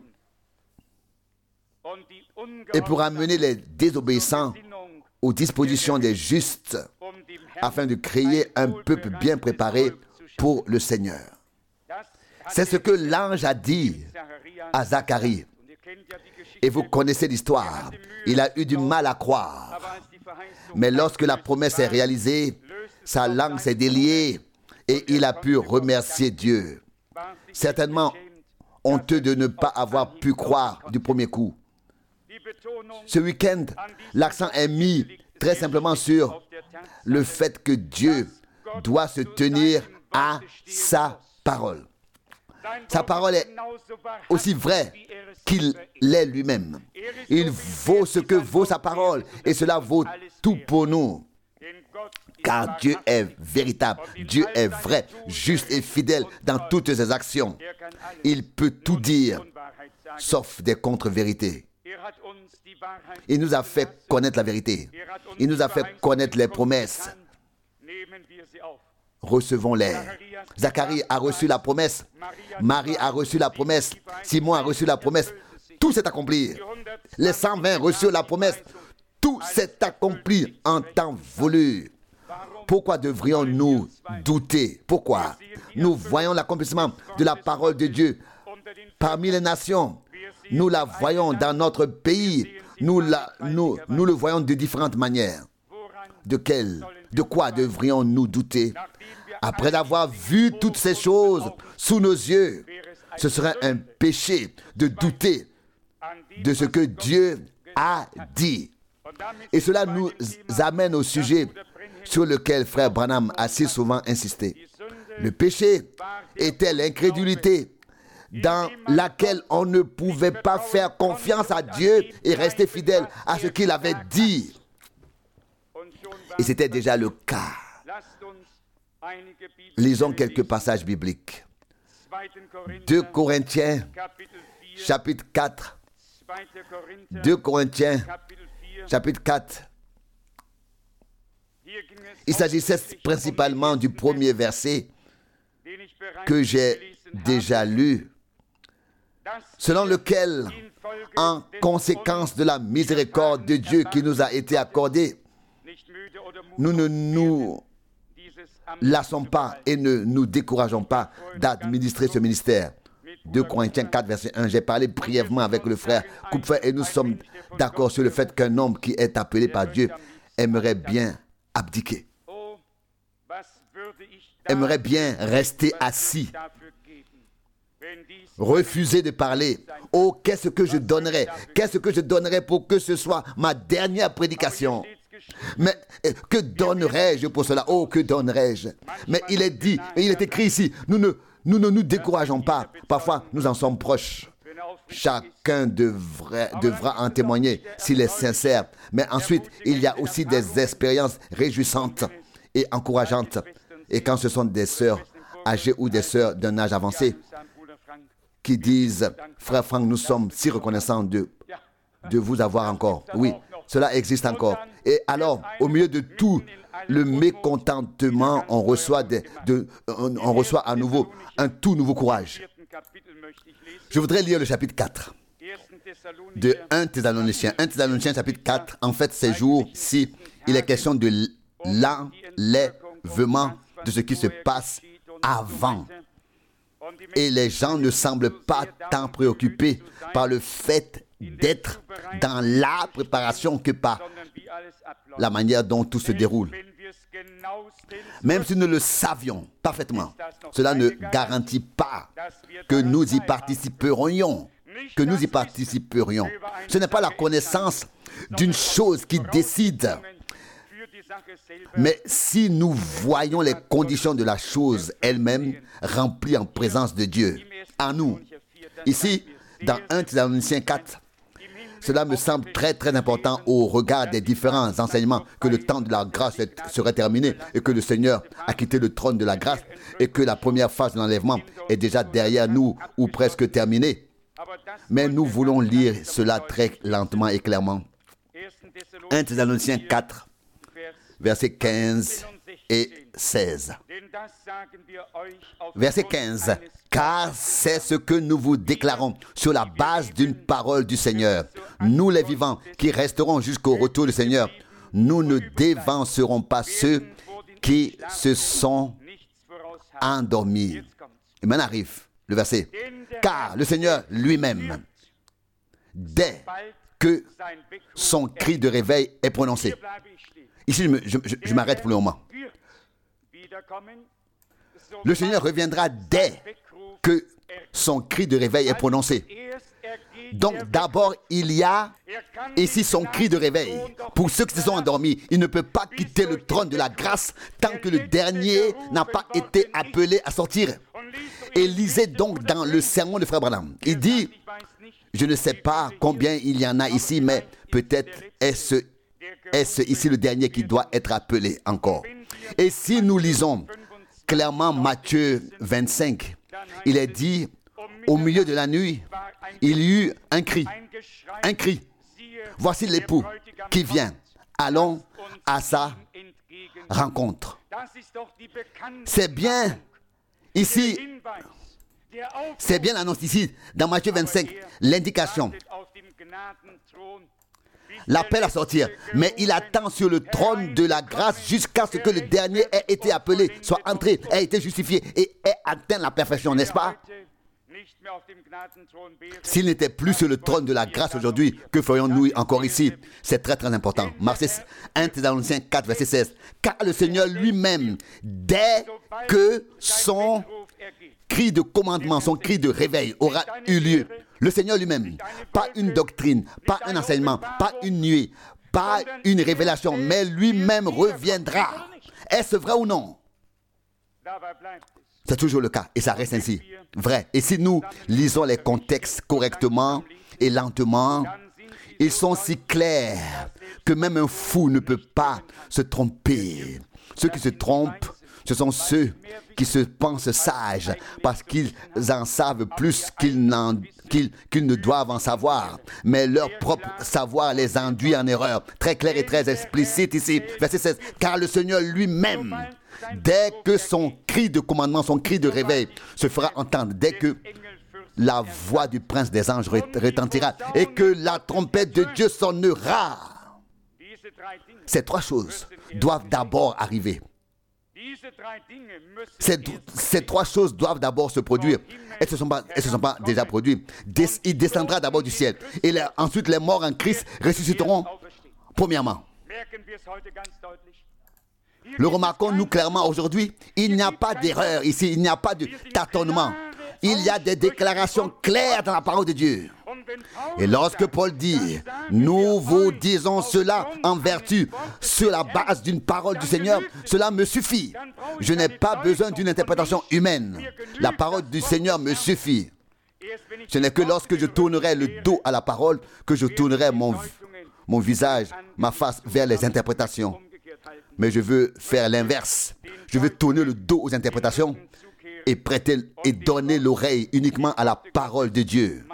et pour amener les désobéissants aux dispositions des justes afin de créer un peuple bien préparé pour le Seigneur. C'est ce que l'ange a dit à Zacharie. Et vous connaissez l'histoire. Il a eu du mal à croire. Mais lorsque la promesse est réalisée, sa langue s'est déliée et il a pu remercier Dieu. Certainement honteux de ne pas avoir pu croire du premier coup. Ce week-end, l'accent est mis très simplement sur le fait que Dieu doit se tenir à sa parole. Sa parole est aussi vraie qu'il l'est lui-même. Il vaut ce que vaut sa parole et cela vaut tout pour nous. Car Dieu est véritable, Dieu est vrai, juste et fidèle dans toutes ses actions. Il peut tout dire, sauf des contre-vérités. Il nous a fait connaître la vérité. Il nous a fait connaître les promesses. Recevons-les. Zacharie a reçu la promesse. Marie a reçu la promesse. Simon a reçu la promesse. Tout s'est accompli. Les cent vingt reçurent la promesse. Tout s'est accompli en temps voulu. Pourquoi devrions-nous douter? Pourquoi? Nous voyons l'accomplissement de la parole de Dieu parmi les nations. Nous la voyons dans notre pays. Nous, la, nous, nous le voyons de différentes manières. De quelle, de quoi devrions-nous douter Après avoir vu toutes ces choses sous nos yeux, ce serait un péché de douter de ce que Dieu a dit. Et cela nous amène au sujet sur lequel frère Branham a si souvent insisté. Le péché était l'incrédulité dans laquelle on ne pouvait pas faire confiance à Dieu et rester fidèle à ce qu'il avait dit. Et c'était déjà le cas. Lisons quelques passages bibliques. deux Corinthiens, chapitre quatre. deux Corinthiens, chapitre quatre. Il s'agissait principalement du premier verset que j'ai déjà lu, selon lequel, en conséquence de la miséricorde de Dieu qui nous a été accordée, nous ne nous lassons pas et ne nous décourageons pas d'administrer ce ministère. deux Corinthiens quatre, verset un. J'ai parlé brièvement avec le frère Kupfer et nous sommes d'accord sur le fait qu'un homme qui est appelé par Dieu aimerait bien abdiquer, aimerait bien rester assis, refuser de parler. Oh, qu'est-ce que je donnerais, qu'est-ce que je donnerais pour que ce soit ma dernière prédication. Mais que donnerais-je pour cela? Oh, que donnerais-je? Mais il est dit, et il est écrit ici, nous ne nous, ne nous décourageons pas. Parfois, nous en sommes proches. Chacun devrait, devra en témoigner s'il est sincère. Mais ensuite, il y a aussi des expériences réjouissantes et encourageantes. Et quand ce sont des sœurs âgées ou des sœurs d'un âge avancé qui disent, frère Franck, nous sommes si reconnaissants de, de vous avoir encore. Oui, cela existe encore. Et alors, au milieu de tout le mécontentement, on reçoit, des, de, on, on reçoit à nouveau un tout nouveau courage. Je voudrais lire le chapitre quatre de un Thessaloniciens. un Thessaloniciens chapitre quatre. En fait, ces jours-ci, il est question de l'enlèvement de ce qui se passe avant. Et les gens ne semblent pas tant préoccupés par le fait d'être dans la préparation que par la manière dont tout se déroule. Même si nous le savions parfaitement, cela ne garantit pas que nous y participerions. Que nous y participerions. Ce n'est pas la connaissance d'une chose qui décide. Mais si nous voyons les conditions de la chose elle-même remplies en présence de Dieu, en nous, ici, dans un Thessaloniciens quatre, cela me semble très très important au regard des différents enseignements que le temps de la grâce serait terminé et que le Seigneur a quitté le trône de la grâce et que la première phase de l'enlèvement est déjà derrière nous ou presque terminée. Mais nous voulons lire cela très lentement et clairement. un Thessaloniciens quatre, versets quinze et seize. Verset quinze. Car c'est ce que nous vous déclarons sur la base d'une parole du Seigneur. Nous les vivants qui resterons jusqu'au retour du Seigneur, nous ne dévancerons pas ceux qui se sont endormis. Et maintenant arrive le verset. Car le Seigneur lui-même, dès que son cri de réveil est prononcé. Ici, je, me, je, je, je m'arrête pour le moment. Le Seigneur reviendra dès que son cri de réveil est prononcé. Donc d'abord, il y a ici son cri de réveil. Pour ceux qui se sont endormis, il ne peut pas quitter le trône de la grâce tant que le dernier n'a pas été appelé à sortir. Et lisez donc dans le sermon de frère Branham. Il dit, je ne sais pas combien il y en a ici, mais peut-être est-ce, est-ce ici le dernier qui doit être appelé encore. Et si nous lisons clairement Matthieu vingt-cinq, il est dit, au milieu de la nuit, il y eut un cri, un cri. Voici l'époux qui vient. Allons à sa rencontre. C'est bien ici, c'est bien l'annonce ici, dans Matthieu vingt-cinq, l'indication. L'appel à sortir, mais il attend sur le trône de la grâce jusqu'à ce que le dernier ait été appelé, soit entré, ait été justifié et ait atteint la perfection, n'est-ce pas? S'il n'était plus sur le trône de la grâce aujourd'hui, que ferions-nous encore ici? C'est très très important. Marc un Thessaloniciens quatre, verset seize. Car le Seigneur lui-même, dès que son cri de commandement, son cri de réveil aura eu lieu, le Seigneur lui-même, pas une doctrine, pas un enseignement, pas une nuée, pas une révélation, mais lui-même reviendra. Est-ce vrai ou non? C'est toujours le cas et ça reste ainsi. Vrai. Et si nous lisons les contextes correctement et lentement, ils sont si clairs que même un fou ne peut pas se tromper. Ceux qui se trompent, ce sont ceux qui se pensent sages parce qu'ils en savent plus qu'ils, n'en, qu'ils, qu'ils ne doivent en savoir. Mais leur propre savoir les induit en erreur. Très clair et très explicite ici. Verset seize. Car le Seigneur lui-même, dès que son cri de commandement, son cri de réveil se fera entendre, dès que la voix du prince des anges retentira et que la trompette de Dieu sonnera, ces trois choses doivent d'abord arriver. Ces, ces trois choses doivent d'abord se produire. Elles ne se sont pas, elles se sont pas déjà produites. Des, il descendra d'abord du ciel. Et les, ensuite, les morts en Christ ressusciteront premièrement. Le remarquons-nous clairement aujourd'hui, il n'y a pas d'erreur ici, il n'y a pas de tâtonnement. Il y a des déclarations claires dans la parole de Dieu. Et lorsque Paul dit, nous vous disons cela en vertu, sur la base d'une parole du Seigneur, cela me suffit. Je n'ai pas besoin d'une interprétation humaine. La parole du Seigneur me suffit. Ce n'est que lorsque je tournerai le dos à la parole que je tournerai mon, mon visage, ma face vers les interprétations. Mais je veux faire l'inverse. Je veux tourner le dos aux interprétations et prêter et donner l'oreille uniquement à la parole de Dieu.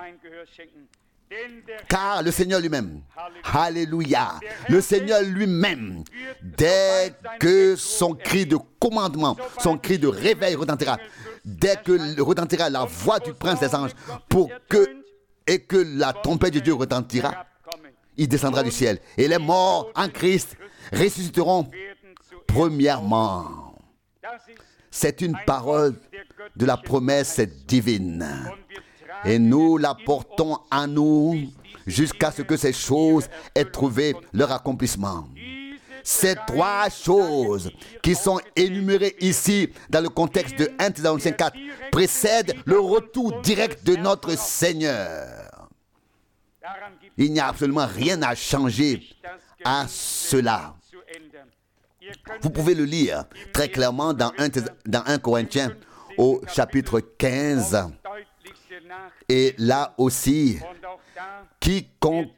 Car le Seigneur lui-même, alléluia, le Seigneur lui-même, dès que son cri de commandement, son cri de réveil retentira, dès que retentira la voix du prince des anges, pour que, et que la trompette de Dieu retentira, il descendra du ciel. Et les morts en Christ ressusciteront premièrement. C'est une parole de la promesse divine. Et nous la portons à nous jusqu'à ce que ces choses aient trouvé leur accomplissement. Ces trois choses qui sont énumérées ici dans le contexte de un Thessaloniciens quatre précèdent le retour direct de notre Seigneur. Il n'y a absolument rien à changer à cela. Vous pouvez le lire très clairement dans un, dans un Corinthiens au chapitre quinze. Et là aussi, quiconque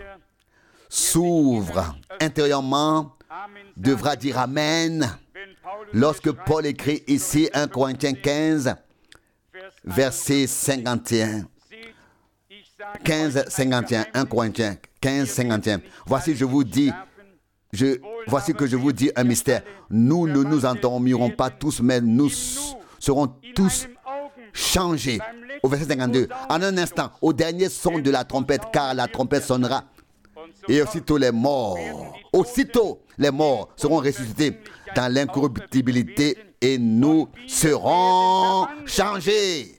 s'ouvre intérieurement devra dire Amen. Lorsque Paul écrit ici un Corinthiens quinze, verset cinquante et un. quinze, cinquante et un. un Corinthiens quinze, cinquante et un. Voici, je vous dis, je, voici que je vous dis un mystère. Nous ne nous endormirons pas tous, mais nous serons tous changés. Au verset cinquante-deux, en un instant, au dernier son de la trompette, car la trompette sonnera. Et aussitôt les morts, aussitôt les morts seront ressuscités dans l'incorruptibilité et nous serons changés.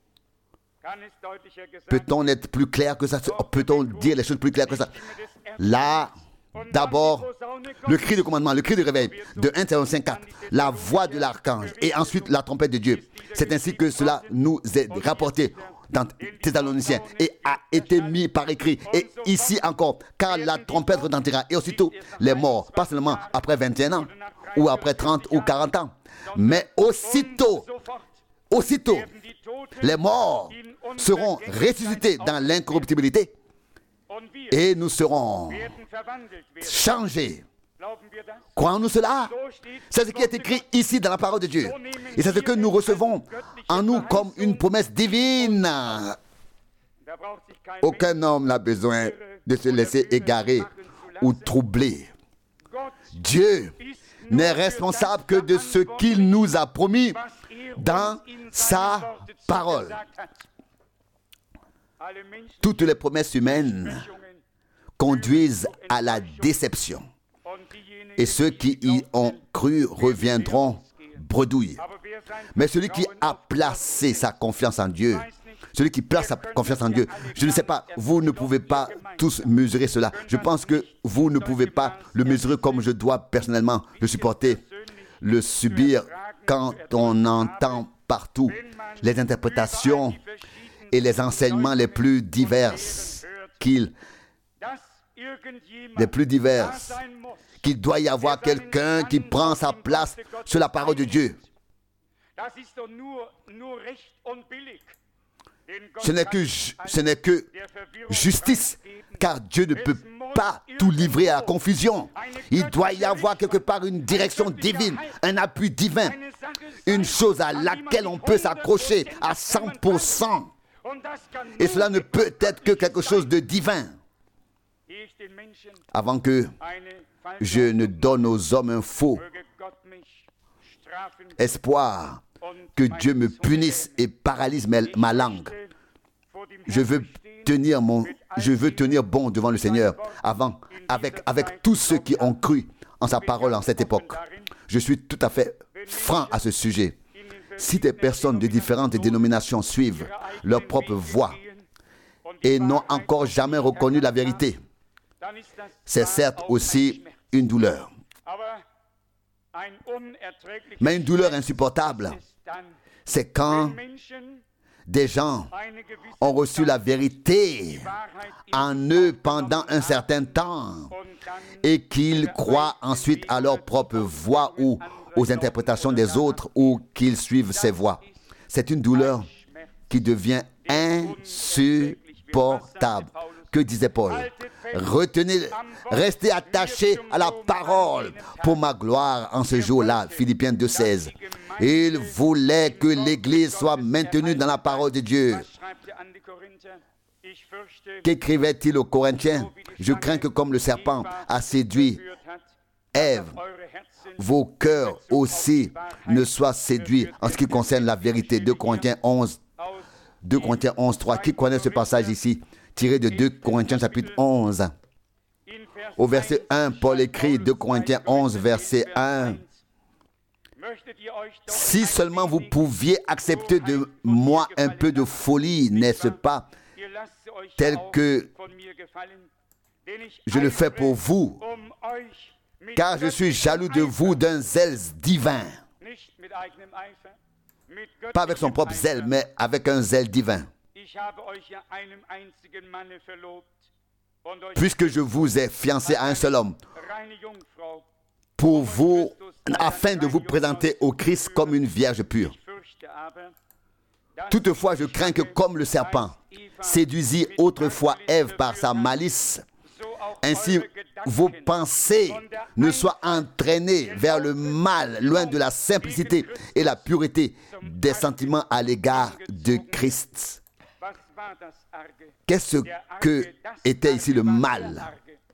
Peut-on être plus clair que ça? Peut-on dire les choses plus claires que ça? Là, d'abord, le cri de commandement, le cri de réveil de un Thessaloniciens quatre, la voix de l'archange et ensuite la trompette de Dieu. C'est ainsi que cela nous est rapporté dans Thessaloniciens et a été mis par écrit. Et ici encore, car la trompette retentira. Et aussitôt, les morts, pas seulement après vingt et un ans ou après trente ou quarante ans, mais aussitôt, aussitôt, les morts seront ressuscités dans l'incorruptibilité. Et nous serons changés. Croyons-nous cela? C'est ce qui est écrit ici dans la parole de Dieu. Et c'est ce que nous recevons en nous comme une promesse divine. Aucun homme n'a besoin de se laisser égarer ou troubler. Dieu n'est responsable que de ce qu'il nous a promis dans sa parole. Toutes les promesses humaines conduisent à la déception. Et ceux qui y ont cru reviendront bredouilles. Mais celui qui a placé sa confiance en Dieu celui qui place sa confiance en Dieu. Je ne sais pas, vous ne pouvez pas tous mesurer cela. Je pense que vous ne pouvez pas le mesurer comme je dois personnellement le supporter, le subir quand on entend partout les interprétations et les enseignements les plus divers qu'il les plus divers qu'il doit y avoir quelqu'un qui prend sa place sur la parole de Dieu. Ce n'est que, ce n'est que justice, car Dieu ne peut pas tout livrer à la confusion. Il doit y avoir quelque part une direction divine, un appui divin, une chose à laquelle on peut s'accrocher à cent pour cent. Et cela ne peut être que quelque chose de divin. Avant que je ne donne aux hommes un faux espoir, que Dieu me punisse et paralyse ma langue. Je veux tenir mon, je veux tenir bon devant le Seigneur, avant, avec, avec tous ceux qui ont cru en sa parole en cette époque. Je suis tout à fait franc à ce sujet. Si des personnes de différentes dénominations suivent leur propre voie et n'ont encore jamais reconnu la vérité, c'est certes aussi une douleur. Mais une douleur insupportable, c'est quand des gens ont reçu la vérité en eux pendant un certain temps et qu'ils croient ensuite à leur propre voix ou aux interprétations des autres ou qu'ils suivent ces voix. C'est une douleur qui devient insupportable. Que disait Paul? Retenez, restez attachés à la parole pour ma gloire en ce jour-là. Philippiens deux seize. Il voulait que l'Église soit maintenue dans la parole de Dieu. Qu'écrivait-il aux Corinthiens? Je crains que comme le serpent a séduit Ève, vos cœurs aussi ne soient séduits en ce qui concerne la vérité. deux Corinthiens onze, deux Corinthiens onze, trois. Qui connaît ce passage ici, tiré de deux Corinthiens chapitre onze? Au verset un, Paul écrit, deux Corinthiens onze, verset un. Si seulement vous pouviez accepter de moi un peu de folie, n'est-ce pas, tel que je le fais pour vous, car je suis jaloux de vous d'un zèle divin. Pas avec son propre zèle, mais avec un zèle divin. Puisque je vous ai fiancé à un seul homme, pour vous, afin de vous présenter au Christ comme une vierge pure. Toutefois, je crains que comme le serpent séduisit autrefois Ève par sa malice, ainsi vos pensées ne soient entraînées vers le mal, loin de la simplicité et la pureté des sentiments à l'égard de Christ. Qu'est-ce que était ici le mal?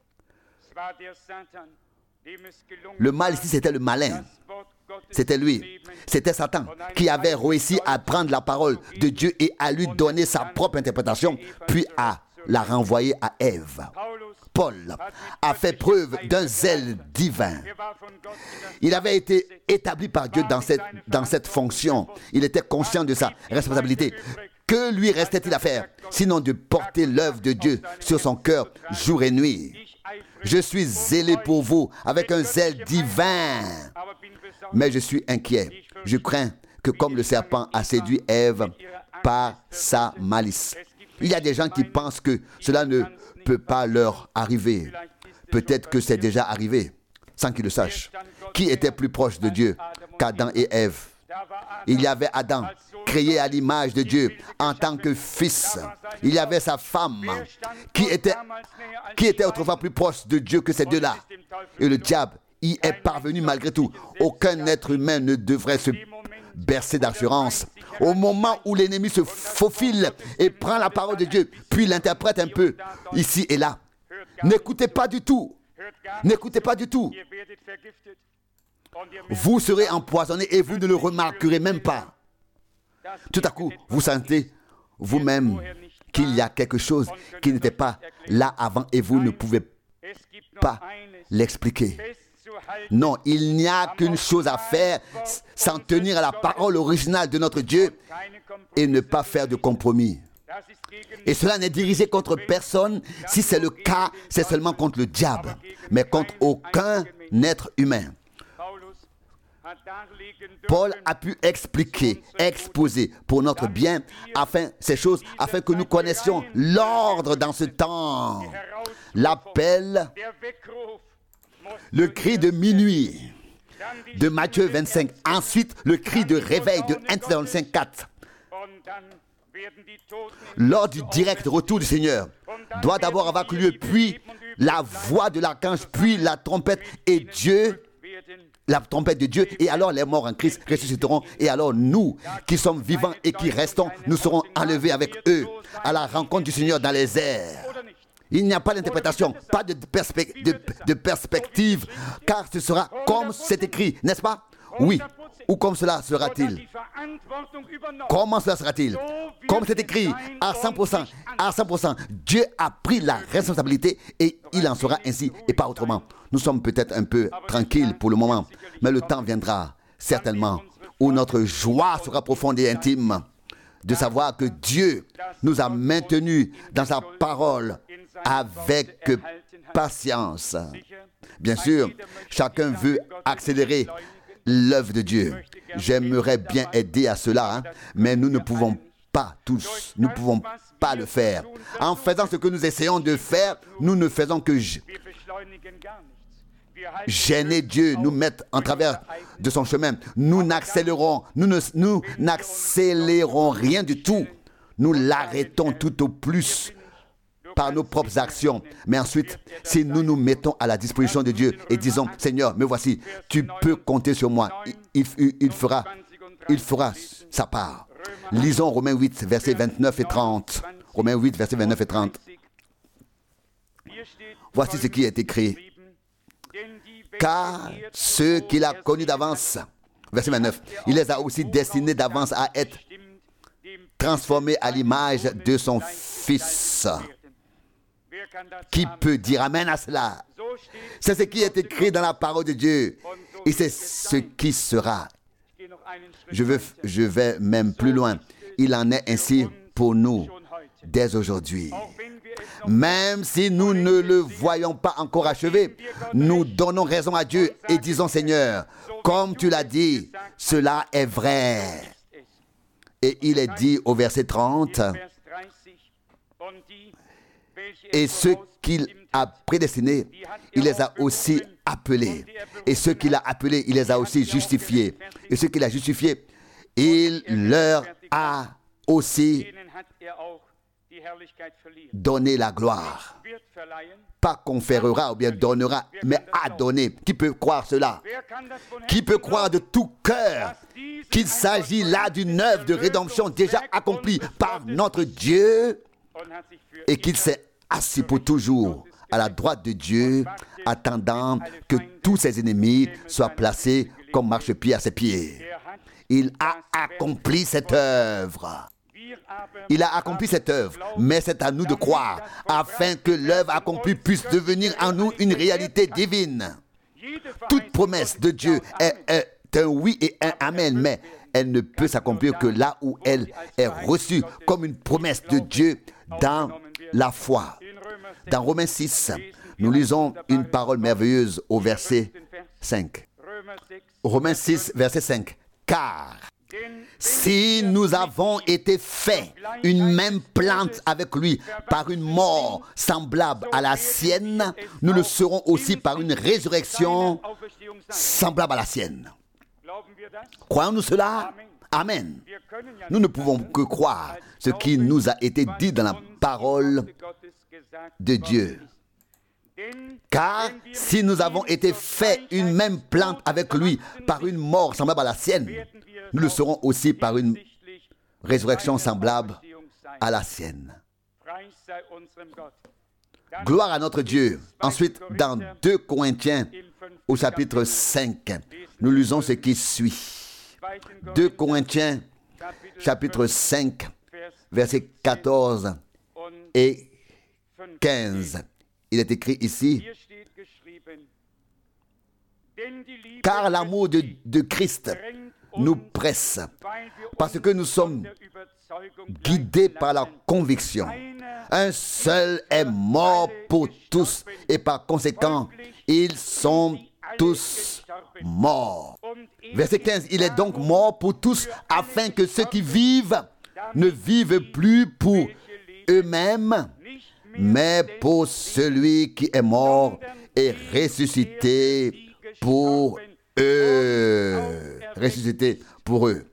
Le mal ici, c'était le malin. C'était lui. C'était Satan qui avait réussi à prendre la parole de Dieu et à lui donner sa propre interprétation, puis à la renvoyer à Ève. Paul a fait preuve d'un zèle divin. Il avait été établi par Dieu dans cette, dans cette fonction. Il était conscient de sa responsabilité. Que lui restait-il à faire, sinon de porter l'œuvre de Dieu sur son cœur jour et nuit? Je suis zélé pour vous avec un zèle divin, mais je suis inquiet. Je crains que comme le serpent a séduit Ève par sa malice. Il y a des gens qui pensent que cela ne peut pas leur arriver. Peut-être que c'est déjà arrivé, sans qu'ils le sachent. Qui était plus proche de Dieu qu'Adam et Ève? Il y avait Adam, créé à l'image de Dieu en tant que fils. Il y avait sa femme, qui était, qui était autrefois plus proche de Dieu que ces deux-là. Et le diable y est parvenu malgré tout. Aucun être humain ne devrait se bercer d'assurance. Au moment où l'ennemi se faufile et prend la parole de Dieu, puis l'interprète un peu, ici et là, n'écoutez pas du tout. N'écoutez pas du tout. Vous serez empoisonné et vous ne le remarquerez même pas. Tout à coup, vous sentez vous-même qu'il y a quelque chose qui n'était pas là avant et vous ne pouvez pas l'expliquer. Non, il n'y a qu'une chose à faire, s'en tenir à la parole originale de notre Dieu et ne pas faire de compromis. Et cela n'est dirigé contre personne. Si c'est le cas, c'est seulement contre le diable, mais contre aucun être humain. Paul a pu expliquer, exposer pour notre bien, afin ces choses, afin que nous connaissions l'ordre dans ce temps. L'appel, le cri de minuit de Matthieu vingt-cinq. Ensuite, le cri de réveil de un Thessaloniciens quatre. Lors du direct retour du Seigneur, doit d'abord avoir lieu, puis la voix de l'archange, puis la trompette, et Dieu, la trompette de Dieu, et alors les morts en Christ ressusciteront, et alors nous, qui sommes vivants et qui restons, nous serons enlevés avec eux à la rencontre du Seigneur dans les airs. Il n'y a pas d'interprétation, pas de, perspe- de, de perspective, car ce sera comme c'est écrit, n'est-ce pas? Oui. Ou comme cela sera-t-il? Comment cela sera-t-il? Comme c'est écrit, à cent pour cent, à cent pour cent, Dieu a pris la responsabilité et il en sera ainsi et pas autrement. Nous sommes peut-être un peu tranquilles pour le moment, mais le temps viendra certainement où notre joie sera profonde et intime de savoir que Dieu nous a maintenus dans sa parole avec patience. Bien sûr, chacun veut accélérer l'œuvre de Dieu. J'aimerais bien aider à cela, hein, mais nous ne pouvons pas tous, nous ne pouvons pas le faire. En faisant ce que nous essayons de faire, nous ne faisons que gêner Dieu, nous mettre en travers de son chemin. Nous n'accélérons, nous ne, nous n'accélérons rien du tout. Nous l'arrêtons tout au plus par nos propres actions. Mais ensuite, si nous nous mettons à la disposition de Dieu et disons, Seigneur, me voici, tu peux compter sur moi. Il, il, il, fera, il fera sa part. Lisons Romains huit, versets vingt-neuf et trente. Romains huit, versets vingt-neuf et trente. Voici ce qui est écrit. Car ceux qu'il a connus d'avance, verset vingt-neuf, il les a aussi destinés d'avance à être transformés à l'image de son Fils. Qui peut dire amen à cela? C'est ce qui est écrit dans la parole de Dieu. Et c'est ce qui sera. Je, veux, je vais même plus loin. Il en est ainsi pour nous dès aujourd'hui. Même si nous ne le voyons pas encore achevé, nous donnons raison à Dieu et disons, Seigneur, comme tu l'as dit, cela est vrai. Et il est dit au verset trente, et ceux qu'il a prédestinés, il les a aussi appelés. Et ceux qu'il a appelés, il les a aussi justifiés. Et ceux qu'il a justifiés, il leur a aussi donné la gloire. Pas conférera ou bien donnera, mais a donné. Qui peut croire cela? Qui peut croire de tout cœur qu'il s'agit là d'une œuvre de rédemption déjà accomplie par notre Dieu et qu'il s'est assis pour toujours à la droite de Dieu, attendant que tous ses ennemis soient placés comme marchepied à ses pieds. Il a accompli cette œuvre. Il a accompli cette œuvre, mais c'est à nous de croire, afin que l'œuvre accomplie puisse devenir en nous une réalité divine. Toute promesse de Dieu est, est un oui et un amen, mais elle ne peut s'accomplir que là où elle est reçue comme une promesse de Dieu dans la foi. Dans Romains six, nous lisons une parole merveilleuse au verset cinq. Romains six, verset cinq. Car si nous avons été faits une même plante avec lui par une mort semblable à la sienne, nous le serons aussi par une résurrection semblable à la sienne. Croyons-nous cela? Amen. Nous ne pouvons que croire ce qui nous a été dit dans la parole de Dieu. Car si nous avons été faits une même plante avec lui par une mort semblable à la sienne, nous le serons aussi par une résurrection semblable à la sienne. Gloire à notre Dieu. Ensuite, dans deux Corinthiens, au chapitre cinq, nous lisons ce qui suit. deux Corinthiens, chapitre cinq, versets quatorze et quinze. Il est écrit ici, Car l'amour de, de Christ nous presse, parce que nous sommes guidés par la conviction. Un seul est mort pour tous, et par conséquent, ils sont tous morts. Verset quinze, il est donc mort pour tous, afin que ceux qui vivent ne vivent plus pour eux-mêmes, mais pour celui qui est mort et ressuscité pour eux. Ressuscité pour eux.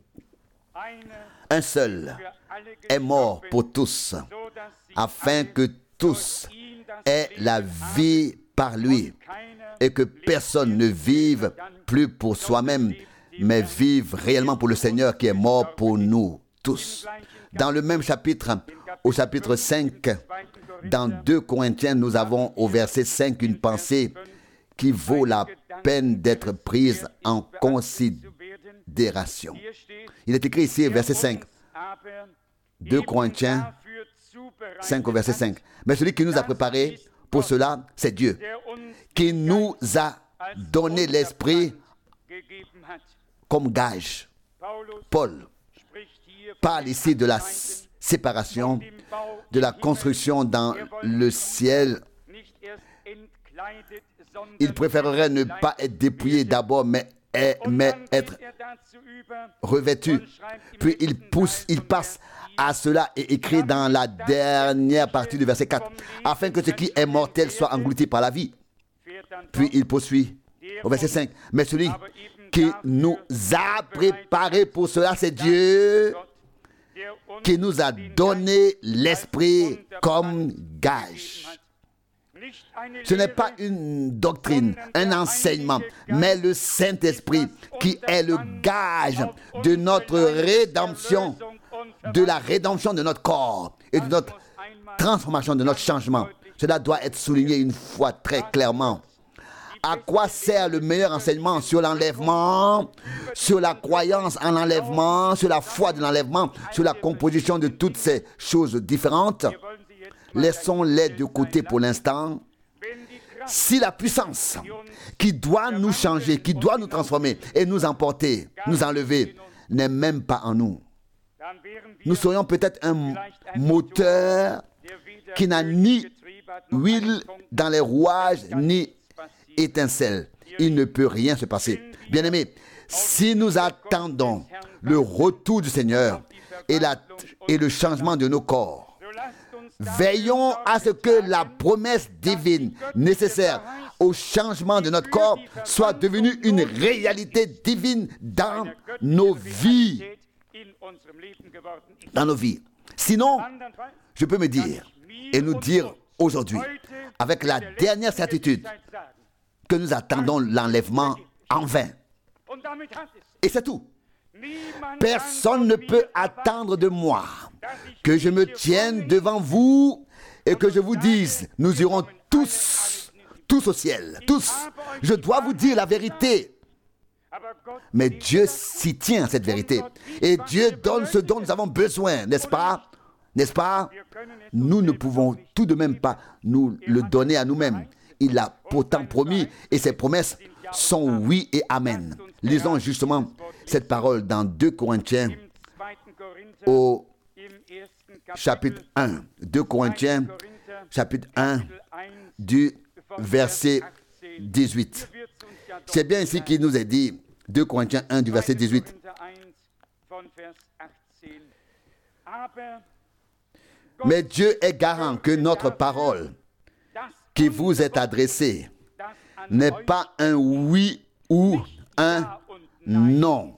Un seul est mort pour tous, afin que tous aient la vie par lui, et que personne ne vive plus pour soi-même, mais vive réellement pour le Seigneur qui est mort pour nous tous. Dans le même chapitre, au chapitre cinq, dans deux Corinthiens, nous avons au verset cinq une pensée qui vaut la peine d'être prise en considération. Il est écrit ici, verset cinq, deux Corinthiens cinq au verset cinq. Mais celui qui nous a préparés pour cela, c'est Dieu, qui nous a donné l'Esprit comme gage. Paul parle ici de la séparation, de la construction dans le ciel. Il préférerait ne pas être dépouillé d'abord, mais, mais être revêtu. Puis il pousse, il passe à cela et écrit dans la dernière partie du verset quatre, afin que ce qui est mortel soit englouti par la vie. Puis il poursuit au verset cinq, mais celui qui nous a préparés pour cela, c'est Dieu, qui nous a donné l'Esprit comme gage. Ce n'est pas une doctrine, un enseignement, mais le Saint-Esprit qui est le gage de notre rédemption, de la rédemption de notre corps et de notre transformation, de notre changement. Cela doit être souligné une fois très clairement. À quoi sert le meilleur enseignement sur l'enlèvement, sur la croyance en l'enlèvement, sur la foi de l'enlèvement, sur la composition de toutes ces choses différentes? Laissons-les de côté pour l'instant. Si la puissance qui doit nous changer, qui doit nous transformer et nous emporter, nous enlever, n'est même pas en nous, nous serions peut-être un moteur qui n'a ni huile dans les rouages, ni étincelle. Il ne peut rien se passer. Bien-aimés, si nous attendons le retour du Seigneur et, la, et le changement de nos corps, veillons à ce que la promesse divine nécessaire au changement de notre corps soit devenue une réalité divine dans nos vies. Dans nos vies. Sinon, je peux me dire et nous dire aujourd'hui, avec la dernière certitude, que nous attendons l'enlèvement en vain. Et c'est tout. Personne ne peut attendre de moi que je me tienne devant vous et que je vous dise, nous irons tous, tous au ciel, tous. Je dois vous dire la vérité. Mais Dieu s'y tient à cette vérité. Et Dieu donne ce dont nous avons besoin, n'est-ce pas? N'est-ce pas? Nous ne pouvons tout de même pas nous le donner à nous-mêmes. Il l'a pourtant promis et ses promesses sont oui et amen. Lisons justement cette parole dans deux Corinthiens au chapitre un. deux Corinthiens chapitre un du verset dix-huit. C'est bien ici qu'il nous est dit, deux Corinthiens un du verset dix-huit. Mais Dieu est garant que notre parole qui vous est adressée n'est pas un oui ou un non.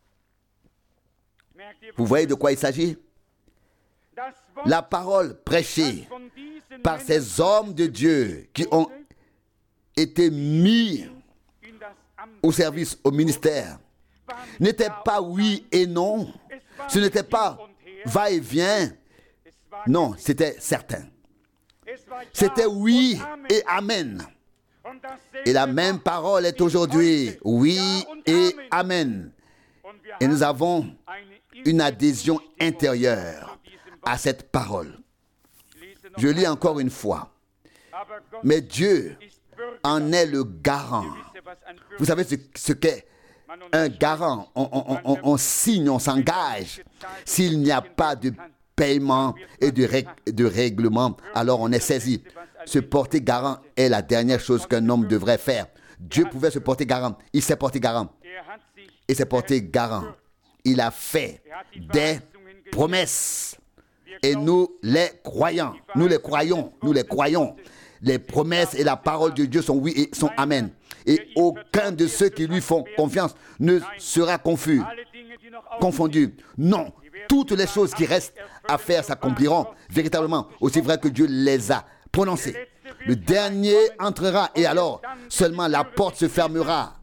Vous voyez de quoi il s'agit? La parole prêchée par ces hommes de Dieu qui ont été mis au service, au ministère, n'était pas oui et non. Ce n'était pas va-et-vient. Non, c'était certain. C'était oui et amen. Et la même parole est aujourd'hui oui et amen. Et nous avons une adhésion intérieure à cette parole. Je lis encore une fois. Mais Dieu en est le garant. Vous savez ce, ce qu'est un garant. On, on, on, on signe, on s'engage. S'il n'y a pas de paiement et de, règ- de règlement, alors on est saisi. Se porter garant est la dernière chose qu'un homme devrait faire. Dieu pouvait se porter garant. Il s'est porté garant. Il s'est porté garant. Il a fait des promesses. Et nous les croyons. Nous les croyons. Nous les croyons. Les promesses et la parole de Dieu sont oui et sont amen. Et aucun de ceux qui lui font confiance ne sera confus, confondu. Non, toutes les choses qui restent à faire s'accompliront véritablement, aussi vrai que Dieu les a prononcées. Le dernier entrera et alors seulement la porte se fermera.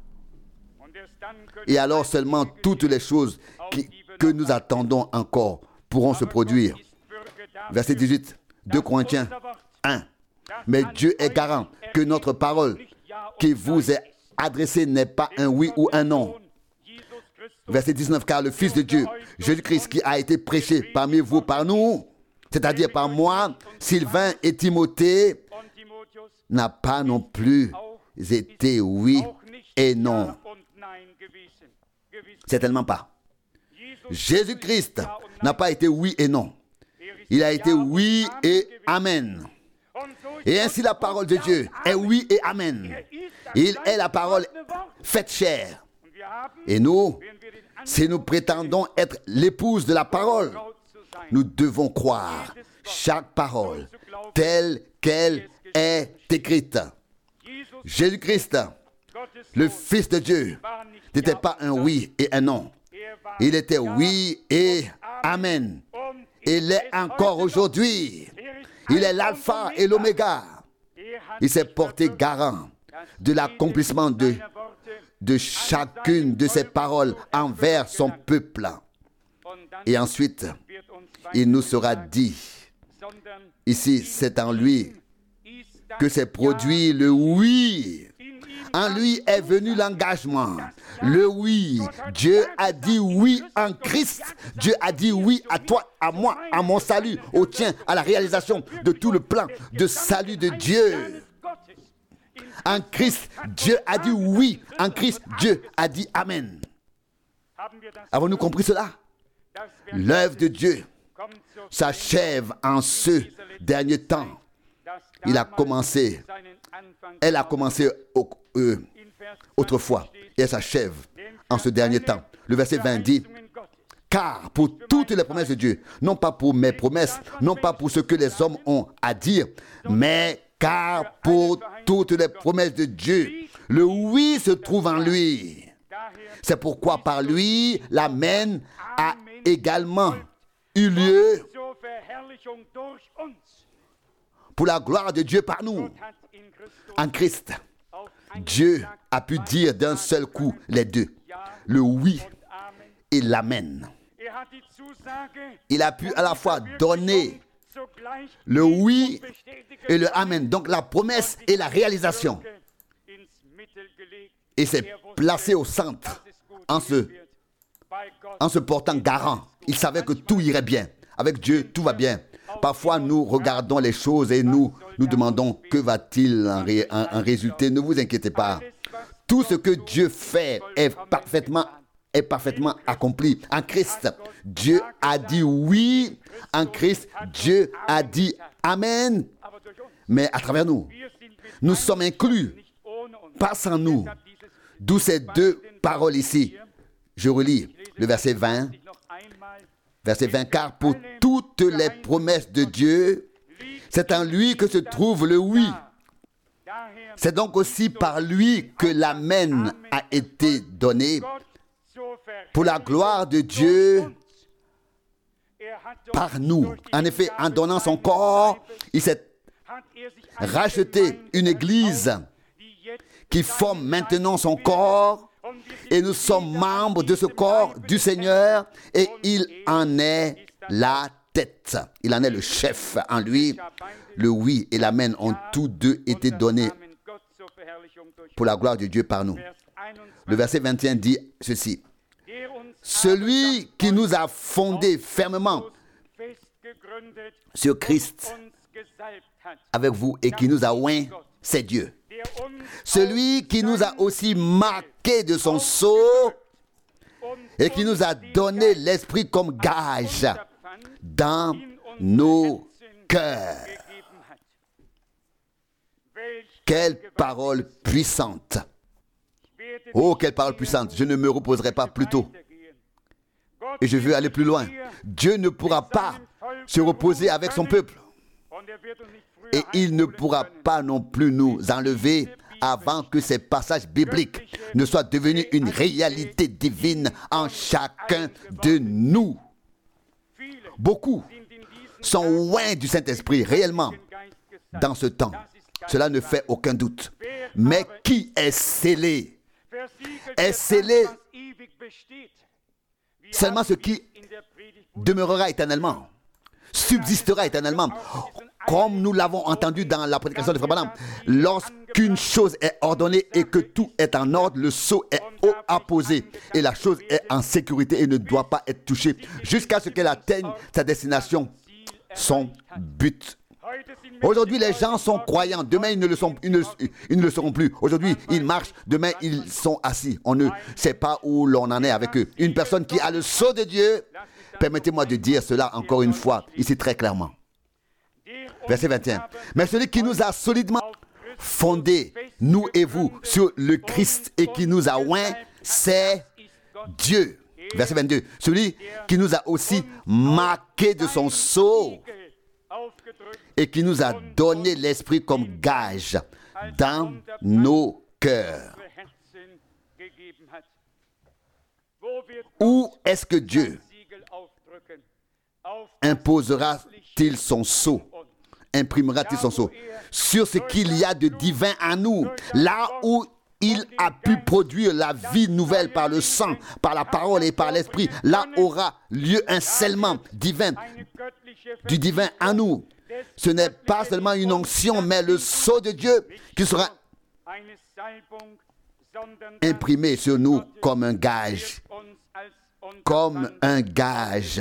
Et alors seulement toutes les choses qui, que nous attendons encore pourront se produire. Verset dix-huit, deux Corinthiens un. Mais Dieu est garant que notre parole qui vous est adressée n'est pas un oui ou un non. Verset dix-neuf, car le Fils de Dieu, Jésus-Christ, qui a été prêché parmi vous par nous, c'est-à-dire par moi, Sylvain et Timothée, n'a pas non plus été oui et non. Certainement pas. Jésus-Christ n'a pas été oui et non. Il a été oui et amen. Et ainsi la parole de Dieu est oui et amen. Il est la parole faite chair. Et nous, si nous prétendons être l'épouse de la parole, nous devons croire chaque parole telle qu'elle est écrite. Jésus-Christ, le Fils de Dieu, n'était pas un oui et un non. Il était oui et amen. Il est encore aujourd'hui. Il est l'alpha et l'oméga. Il s'est porté garant de l'accomplissement de, de chacune de ses paroles envers son peuple. Et ensuite, il nous sera dit, ici, c'est en lui que s'est produit le oui. En lui est venu l'engagement, le oui. Dieu a dit oui en Christ. Dieu a dit oui à toi, à moi, à mon salut, au tien, à la réalisation de tout le plan de salut de Dieu. En Christ, Dieu a dit oui. En Christ, Dieu a dit amen. Avons-nous compris cela? L'œuvre de Dieu s'achève en ce dernier temps. Il a commencé, elle a commencé au, euh, autrefois et elle s'achève en ce dernier temps. Le verset vingt dit, car pour toutes les promesses de Dieu, non pas pour mes promesses, non pas pour ce que les hommes ont à dire, mais car pour toutes les promesses de Dieu, le oui se trouve en lui. C'est pourquoi par lui, l'amen a également eu lieu pour la gloire de Dieu par nous. En Christ, Dieu a pu dire d'un seul coup les deux, le oui et l'amen. Il a pu à la fois donner le oui et le amen, donc la promesse et la réalisation. Et s'est placé au centre en se, en se portant garant. Il savait que tout irait bien. Avec Dieu, tout va bien. Parfois, nous regardons les choses et nous nous demandons que va-t-il en, ré, en, en résulter. Ne vous inquiétez pas. Tout ce que Dieu fait est parfaitement, est parfaitement accompli. En Christ, Dieu a dit oui. En Christ, Dieu a dit amen. Mais à travers nous, nous sommes inclus. Pas sans nous. D'où ces deux paroles ici. Je relis le verset vingt. Verset vingt, car pour toutes les promesses de Dieu, c'est en lui que se trouve le oui. C'est donc aussi par lui que l'amen a été donné pour la gloire de Dieu par nous. En effet, en donnant son corps, il s'est racheté une église qui forme maintenant son corps. Et nous sommes membres de ce corps du Seigneur et il en est la tête. Il en est le chef. En lui, le oui et l'amen ont tous deux été donnés pour la gloire de Dieu par nous. Le verset vingt et un dit ceci. Celui qui nous a fondés fermement sur Christ avec vous et qui nous a oint, c'est Dieu. Celui qui nous a aussi marqué de son sceau et qui nous a donné l'Esprit comme gage dans nos cœurs. Quelle parole puissante! Oh, quelle parole puissante! Je ne me reposerai pas plus tôt. Et je veux aller plus loin. Dieu ne pourra pas se reposer avec son peuple. Et il ne pourra pas non plus nous enlever avant que ces passages bibliques ne soient devenus une réalité divine en chacun de nous. Beaucoup sont loin du Saint-Esprit réellement dans ce temps. Cela ne fait aucun doute. Mais qui est scellé? Est scellé seulement ce qui demeurera éternellement, subsistera éternellement. Comme nous l'avons entendu dans la prédication de Frère Branham, lorsqu'une chose est ordonnée et que tout est en ordre, le sceau est haut apposé et la chose est en sécurité et ne doit pas être touchée jusqu'à ce qu'elle atteigne sa destination, son but. Aujourd'hui, les gens sont croyants. Demain, ils ne le, sont, ils ne, ils ne le seront plus. Aujourd'hui, ils marchent. Demain, ils sont assis. On ne sait pas où l'on en est avec eux. Une personne qui a le sceau de Dieu, permettez-moi de dire cela encore une fois, ici très clairement. Verset vingt et un. Mais celui qui nous a solidement fondés, nous et vous, sur le Christ et qui nous a oints, c'est Dieu. Verset vingt-deux. Celui qui nous a aussi marqués de son sceau et qui nous a donné l'Esprit comme gage dans nos cœurs. Où est-ce que Dieu imposera-t-il son sceau? Imprimera-t-il son sceau? Sur ce qu'il y a de divin en nous, là où il a pu produire la vie nouvelle par le sang, par la parole et par l'esprit, là aura lieu un scellement divin, du divin en nous. Ce n'est pas seulement une onction, mais le sceau de Dieu qui sera imprimé sur nous comme un gage. Comme un gage.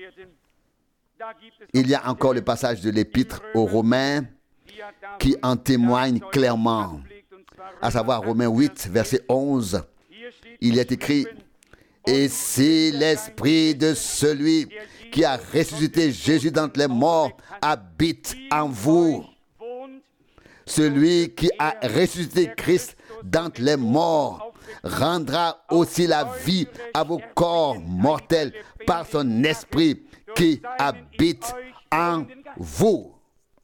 Il y a encore le passage de l'Épître aux Romains qui en témoigne clairement, à savoir Romains huit, verset onze. Il est écrit: et si l'esprit de celui qui a ressuscité Jésus d'entre les morts habite en vous, celui qui a ressuscité Christ d'entre les morts rendra aussi la vie à vos corps mortels par son esprit qui habite en vous.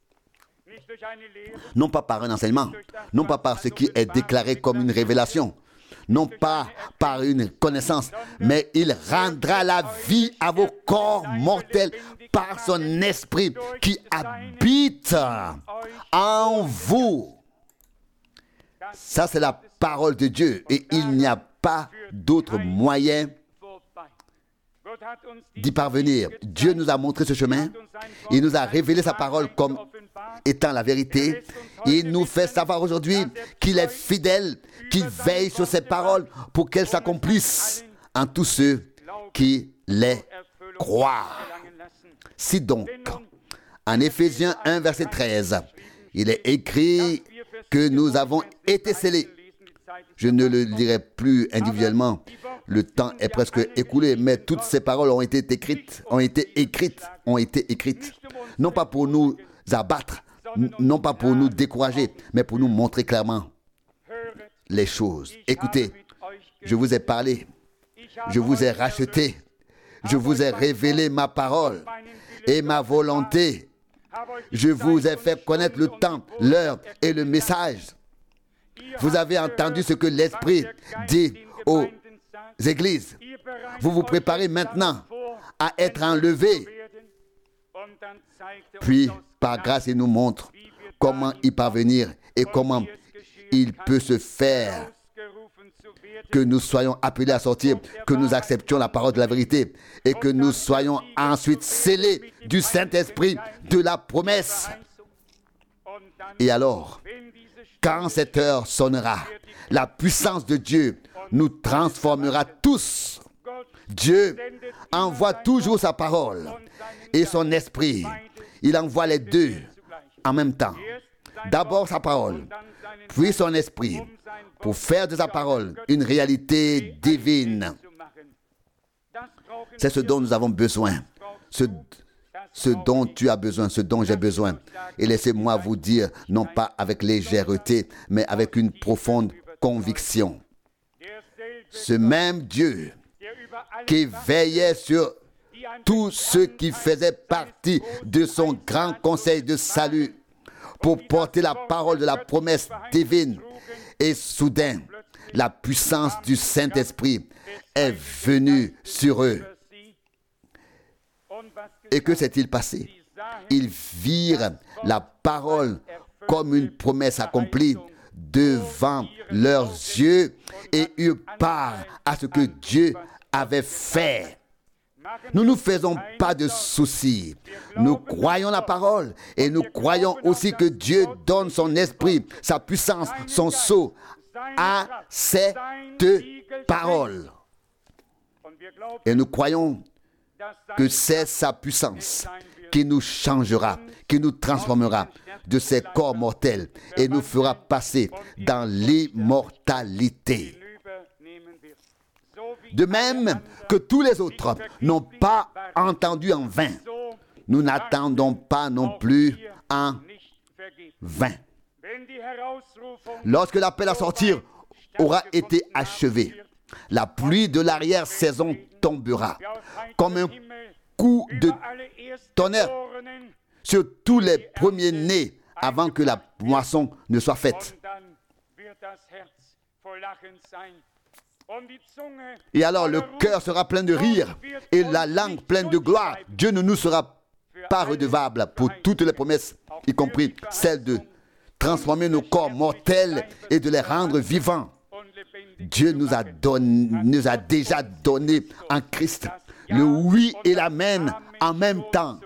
Non pas par un enseignement, non pas par ce qui est déclaré comme une révélation, non pas par une connaissance, mais il rendra la vie à vos corps mortels par son esprit qui habite en vous. Ça, c'est la parole de Dieu et il n'y a pas d'autre moyen d'y parvenir. Dieu nous a montré ce chemin. Il nous a révélé sa parole comme étant la vérité. Il nous fait savoir aujourd'hui qu'il est fidèle, qu'il veille sur ses paroles pour qu'elles s'accomplissent en tous ceux qui les croient. Si donc, en Éphésiens un, verset treize, il est écrit que nous avons été scellés. Je ne le lirai plus individuellement. Le temps est presque écoulé, mais toutes ces paroles ont été écrites, ont été écrites, ont été écrites. Non pas pour nous abattre, non pas pour nous décourager, mais pour nous montrer clairement les choses. Écoutez, je vous ai parlé, je vous ai racheté, je vous ai révélé ma parole et ma volonté. Je vous ai fait connaître le temps, l'heure et le message. Vous avez entendu ce que l'Esprit dit aux églises. Vous vous préparez maintenant à être enlevés. Puis, par grâce, il nous montre comment y parvenir et comment il peut se faire que nous soyons appelés à sortir, que nous acceptions la parole de la vérité et que nous soyons ensuite scellés du Saint-Esprit de la promesse. Et alors, quand cette heure sonnera, la puissance de Dieu nous transformera tous. Dieu envoie toujours sa parole et son esprit. Il envoie les deux en même temps. D'abord sa parole, puis son esprit, pour faire de sa parole une réalité divine. C'est ce dont nous avons besoin, ce, ce dont tu as besoin, ce dont j'ai besoin. Et laissez-moi vous dire, non pas avec légèreté, mais avec une profonde conviction. Ce même Dieu qui veillait sur tous ceux qui faisaient partie de son grand conseil de salut pour porter la parole de la promesse divine. Et soudain, la puissance du Saint-Esprit est venue sur eux. Et que s'est-il passé? Ils virent la parole comme une promesse accomplie devant leurs yeux et eurent part à ce que Dieu avait fait. Nous ne nous faisons pas de soucis. Nous croyons la parole et nous croyons aussi que Dieu donne son esprit, sa puissance, son sceau à cette parole. Et nous croyons que c'est sa puissance qui nous changera, qui nous transformera de ces corps mortels et nous fera passer dans l'immortalité. De même que tous les autres n'ont pas entendu en vain, nous n'attendons pas non plus en vain. Lorsque l'appel à sortir aura été achevé, la pluie de l'arrière-saison tombera comme un coup de tonnerre sur tous les premiers-nés avant que la moisson ne soit faite. Et alors le cœur sera plein de rire et la langue pleine de gloire. Dieu ne nous sera pas redevable pour toutes les promesses, y compris celle de transformer nos corps mortels et de les rendre vivants. Dieu nous a, donné, nous a déjà donné en Christ le oui et l'amen en même temps.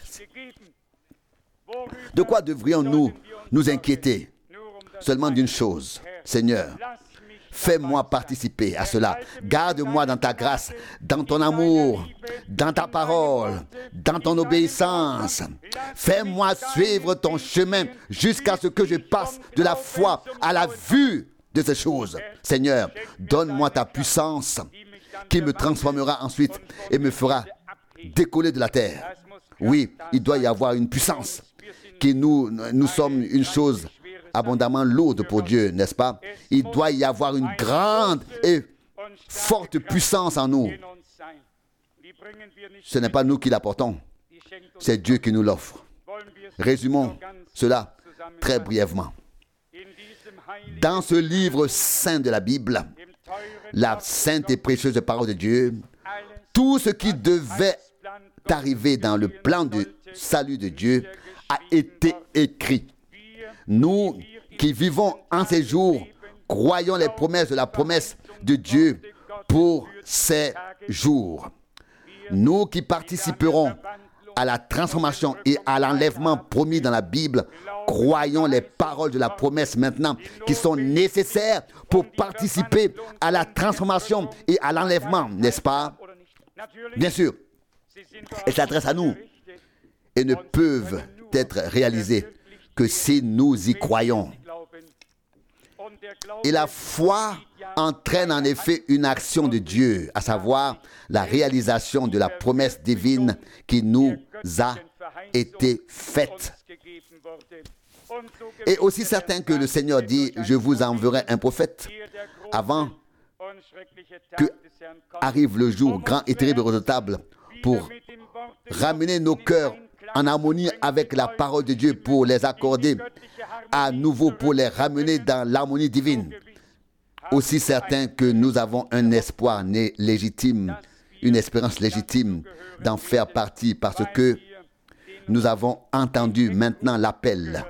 De quoi devrions-nous nous inquiéter? Seulement d'une chose, Seigneur, fais-moi participer à cela. Garde-moi dans ta grâce, dans ton amour, dans ta parole, dans ton obéissance. Fais-moi suivre ton chemin jusqu'à ce que je passe de la foi à la vue de ces choses. Seigneur, donne-moi ta puissance qui me transformera ensuite et me fera décoller de la terre. Oui, il doit y avoir une puissance qui nous, nous sommes une chose abondamment lourde pour Dieu, n'est-ce pas? Il doit y avoir une grande et forte puissance en nous. Ce n'est pas nous qui l'apportons, c'est Dieu qui nous l'offre. Résumons cela très brièvement. Dans ce livre saint de la Bible, la sainte et précieuse parole de Dieu, tout ce qui devait arriver dans le plan de salut de Dieu a été écrit. Nous qui vivons en ces jours, croyons les promesses de la promesse de Dieu pour ces jours. Nous qui participerons à la transformation et à l'enlèvement promis dans la Bible, croyons les paroles de la promesse maintenant qui sont nécessaires pour participer à la transformation et à l'enlèvement, n'est-ce pas? Bien sûr, elles s'adressent à nous et ne peuvent être réalisées que si nous y croyons. Et la foi entraîne en effet une action de Dieu, à savoir la réalisation de la promesse divine qui nous a été faite. Et aussi certain que le Seigneur dit, je vous enverrai un prophète avant que arrive le jour grand et terrible et redoutable pour ramener nos cœurs en harmonie avec la parole de Dieu, pour les accorder à nouveau, pour les ramener dans l'harmonie divine. Aussi certain que nous avons un espoir né légitime, une espérance légitime d'en faire partie, parce que nous avons entendu maintenant l'appel.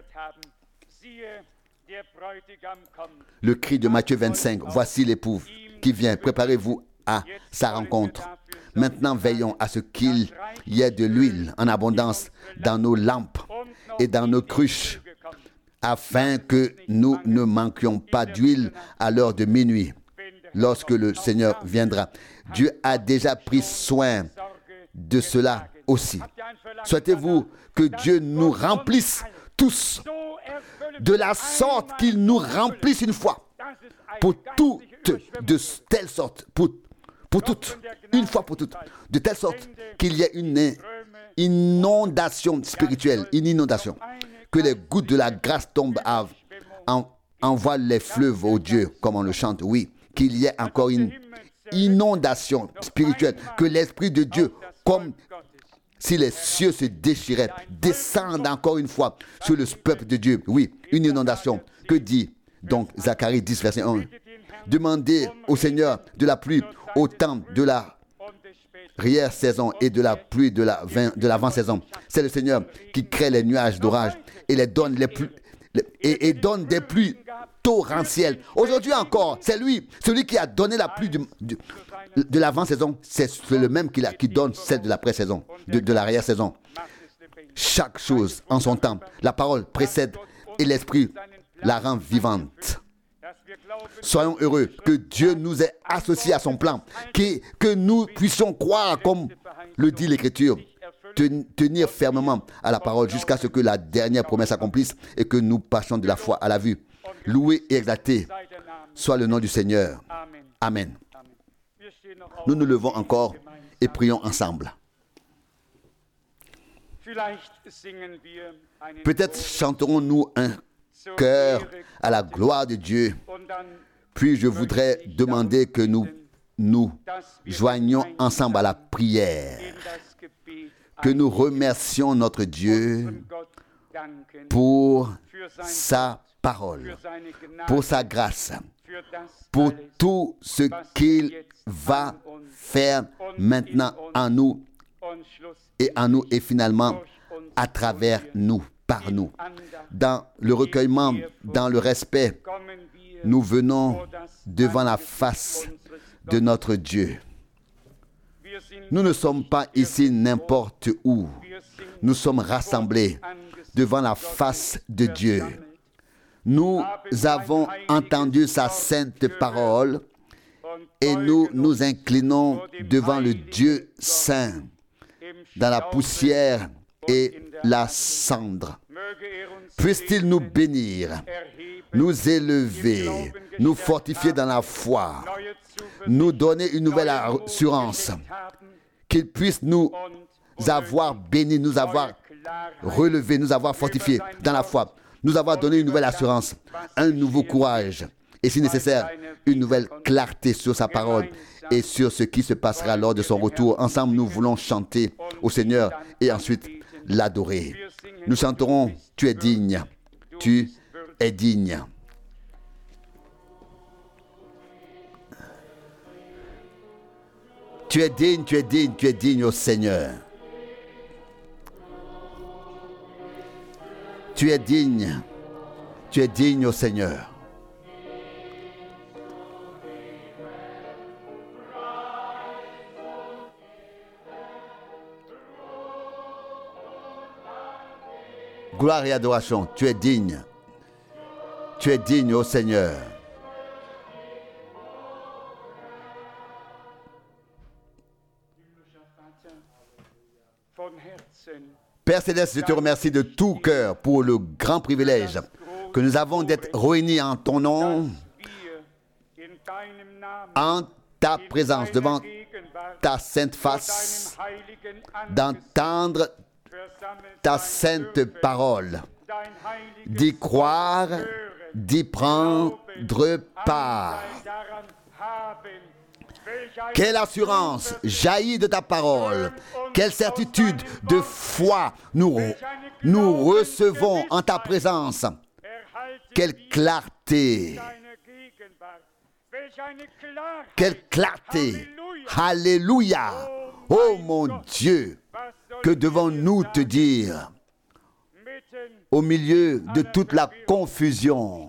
Le cri de Matthieu vingt-cinq, voici l'époux qui vient, préparez-vous à sa rencontre. Maintenant, veillons à ce qu'il y ait de l'huile en abondance dans nos lampes et dans nos cruches, afin que nous ne manquions pas d'huile à l'heure de minuit, lorsque le Seigneur viendra. Dieu a déjà pris soin de cela aussi. Souhaitez-vous que Dieu nous remplisse tous, de la sorte qu'il nous remplisse une fois, pour toutes, de telle sorte, pour, pour toutes, une fois pour toutes, de telle sorte qu'il y ait une inondation spirituelle, une inondation, que les gouttes de la grâce tombent à, en, envoient les fleuves au Dieu, comme on le chante, oui, qu'il y ait encore une inondation spirituelle, que l'Esprit de Dieu, comme si les cieux se déchiraient, descende encore une fois sur le peuple de Dieu. Oui, une inondation. Que dit donc Zacharie dix, verset un? Demandez au Seigneur de la pluie au temps de la arrière saison et de la pluie de la de l'avant-saison. C'est le Seigneur qui crée les nuages d'orage et les donne les pluies et, et donne des pluies torrentielles. Aujourd'hui encore, c'est lui, celui qui a donné la pluie du, du, de l'avant-saison, c'est le même qui, la, qui donne celle de l'après-saison, de, de l'arrière-saison. Chaque chose en son temps. La parole précède et l'Esprit la rend vivante. Soyons heureux que Dieu nous ait associés à son plan, que, que nous puissions croire, comme le dit l'Écriture, tenir fermement à la parole jusqu'à ce que la dernière promesse s'accomplisse et que nous passions de la foi à la vue. Loué et exalté soit le nom du Seigneur. Amen. Nous nous levons encore et prions ensemble. Peut-être chanterons-nous un cœur à la gloire de Dieu. Puis je voudrais demander que nous nous joignions ensemble à la prière, que nous remercions notre Dieu pour sa parole, pour sa grâce, pour tout ce qu'il va faire maintenant en nous et en nous et finalement à travers nous, par nous. Dans le recueillement, dans le respect, nous venons devant la face de notre Dieu. Nous ne sommes pas ici n'importe où. Nous sommes rassemblés devant la face de Dieu. Nous avons entendu sa sainte parole et nous nous inclinons devant le Dieu saint dans la poussière et la cendre. Puisse-t-il nous bénir, nous élever, nous fortifier dans la foi, nous donner une nouvelle assurance, qu'il puisse nous avoir bénis, nous avoir relevés, nous avoir fortifiés dans la foi, nous avoir donné une nouvelle assurance, un nouveau courage et si nécessaire, une nouvelle clarté sur sa parole et sur ce qui se passera lors de son retour. Ensemble, nous voulons chanter au Seigneur et ensuite l'adorer. Nous chanterons « Tu es digne, tu es digne ». Tu es digne, tu es digne, tu es digne au Seigneur. Tu es digne, tu es digne au Seigneur. Gloire et adoration, tu es digne. Tu es digne au Seigneur. Père Céleste, je te remercie de tout cœur pour le grand privilège que nous avons d'être réunis en ton nom, en ta présence, devant ta sainte face, d'entendre ta sainte parole, d'y croire, d'y prendre part. Quelle assurance jaillit de ta parole, quelle certitude de foi nous, nous recevons en ta présence, quelle clarté, quelle clarté, alléluia, oh mon Dieu, que devons-nous te dire au milieu de toute la confusion?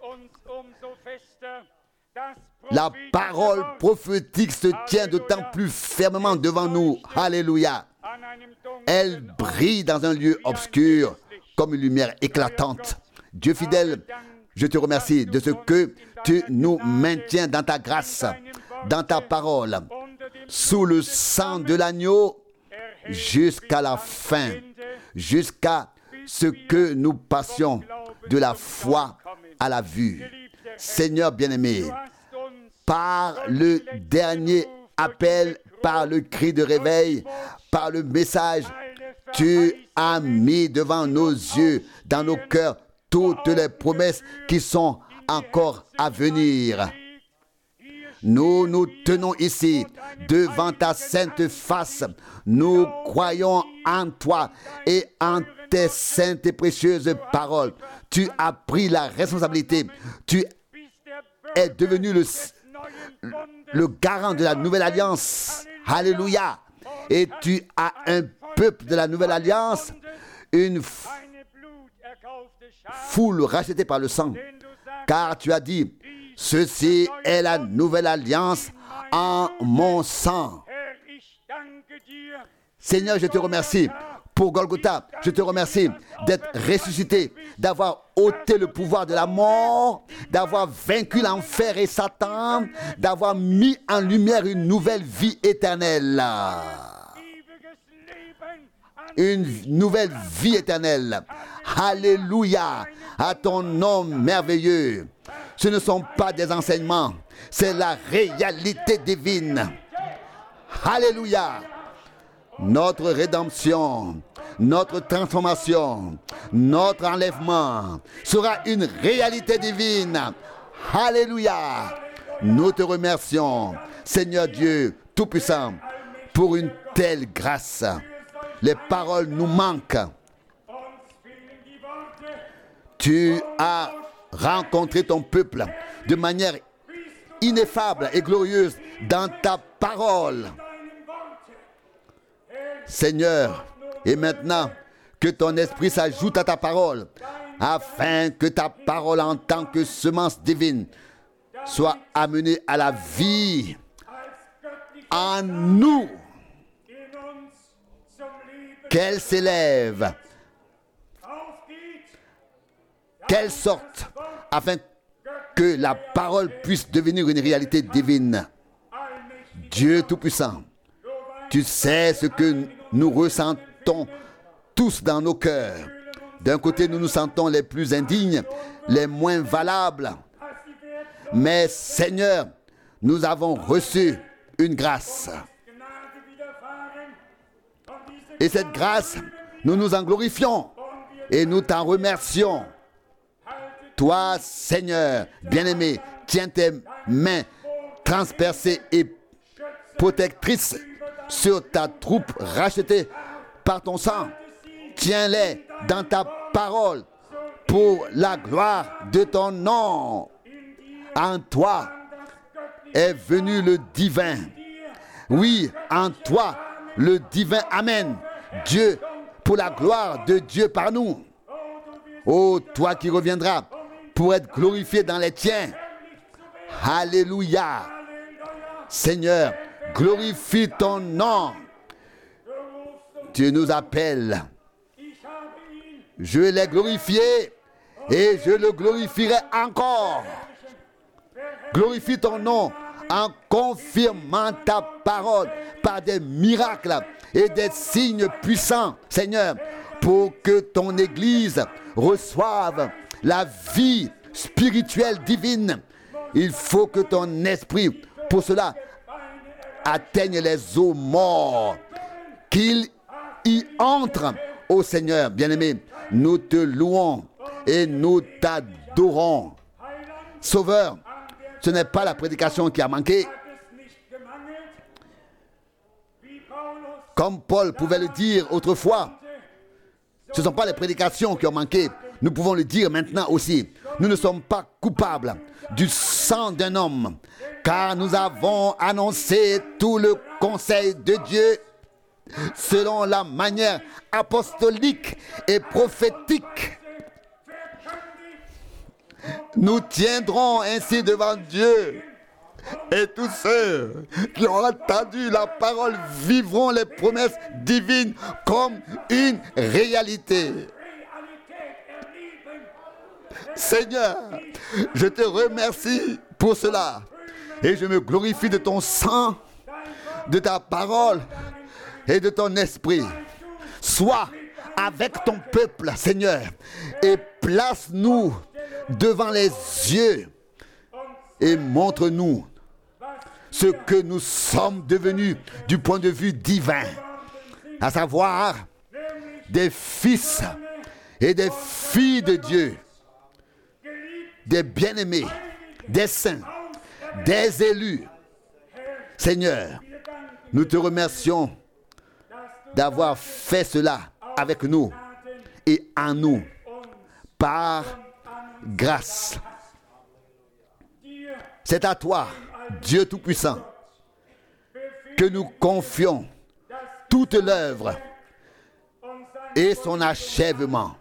La parole prophétique se tient d'autant plus fermement devant nous. Alléluia. Elle brille dans un lieu obscur comme une lumière éclatante. Dieu fidèle, je te remercie de ce que tu nous maintiens dans ta grâce, dans ta parole, sous le sang de l'agneau jusqu'à la fin, jusqu'à ce que nous passions de la foi à la vue. Seigneur bien-aimé, par le dernier appel, par le cri de réveil, par le message, tu as mis devant nos yeux, dans nos cœurs, toutes les promesses qui sont encore à venir. Nous nous tenons ici devant ta sainte face. Nous croyons en toi et en tes saintes et précieuses paroles. Tu as pris la responsabilité. Tu es devenu le, le garant de la nouvelle alliance. Alléluia. Et tu as un peuple de la nouvelle alliance, une foule rachetée par le sang. Car tu as dit, ceci est la nouvelle alliance en mon sang. Seigneur, je te remercie pour Golgotha. Je te remercie d'être ressuscité, d'avoir ôté le pouvoir de la mort, d'avoir vaincu l'enfer et Satan, d'avoir mis en lumière une nouvelle vie éternelle. Une nouvelle vie éternelle. Alléluia à ton nom merveilleux. Ce ne sont pas des enseignements, c'est la réalité divine. Alléluia. Notre rédemption, notre transformation, notre enlèvement sera une réalité divine. Alléluia. Nous te remercions, Seigneur Dieu Tout-Puissant, pour une telle grâce. Les paroles nous manquent. Tu as rencontré ton peuple de manière ineffable et glorieuse dans ta parole. Seigneur, et maintenant que ton esprit s'ajoute à ta parole, afin que ta parole en tant que semence divine soit amenée à la vie en nous, qu'elle s'élève, qu'elle sorte, afin que la parole puisse devenir une réalité divine. Dieu Tout-Puissant, tu sais ce que nous ressentons tous dans nos cœurs. D'un côté, nous nous sentons les plus indignes, les moins valables. Mais Seigneur, nous avons reçu une grâce. Et cette grâce, nous nous en glorifions et nous t'en remercions. Toi, Seigneur, bien-aimé, tiens tes mains transpercées et protectrices sur ta troupe rachetée par ton sang. Tiens-les dans ta parole pour la gloire de ton nom. En toi est venu le divin. Oui, en toi, le divin Amen. Dieu, pour la gloire de Dieu par nous. Ô toi qui reviendras pour être glorifié dans les tiens. Alléluia. Seigneur, glorifie ton nom. Tu nous appelles. Je l'ai glorifié et je le glorifierai encore. Glorifie ton nom en confirmant ta parole par des miracles et des signes puissants, Seigneur, pour que ton Église reçoive la vie spirituelle divine. Il faut que ton esprit, pour cela, atteigne les eaux mortes, qu'il y entre. Ô Seigneur bien-aimé, nous te louons et nous t'adorons. Sauveur, ce n'est pas la prédication qui a manqué. Comme Paul pouvait le dire autrefois, ce ne sont pas les prédications qui ont manqué. Nous pouvons le dire maintenant aussi. Nous ne sommes pas coupables du sang d'un homme, car nous avons annoncé tout le conseil de Dieu selon la manière apostolique et prophétique. Nous tiendrons ainsi devant Dieu, et tous ceux qui ont entendu la parole vivront les promesses divines comme une réalité. Seigneur, je te remercie pour cela et je me glorifie de ton sang, de ta parole et de ton esprit. Sois avec ton peuple, Seigneur, et place-nous devant les yeux et montre-nous ce que nous sommes devenus du point de vue divin, à savoir des fils et des filles de Dieu, des bien-aimés, des saints, des élus. Seigneur, nous te remercions d'avoir fait cela avec nous et en nous, par grâce. C'est à toi, Dieu Tout-Puissant, que nous confions toute l'œuvre et son achèvement.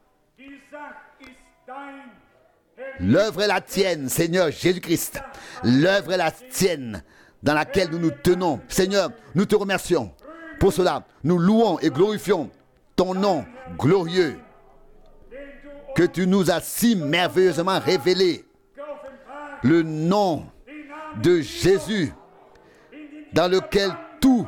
L'œuvre est la tienne, Seigneur Jésus-Christ. L'œuvre est la tienne dans laquelle nous nous tenons. Seigneur, nous te remercions. Pour cela, nous louons et glorifions ton nom glorieux que tu nous as si merveilleusement révélé. Le nom de Jésus dans lequel tout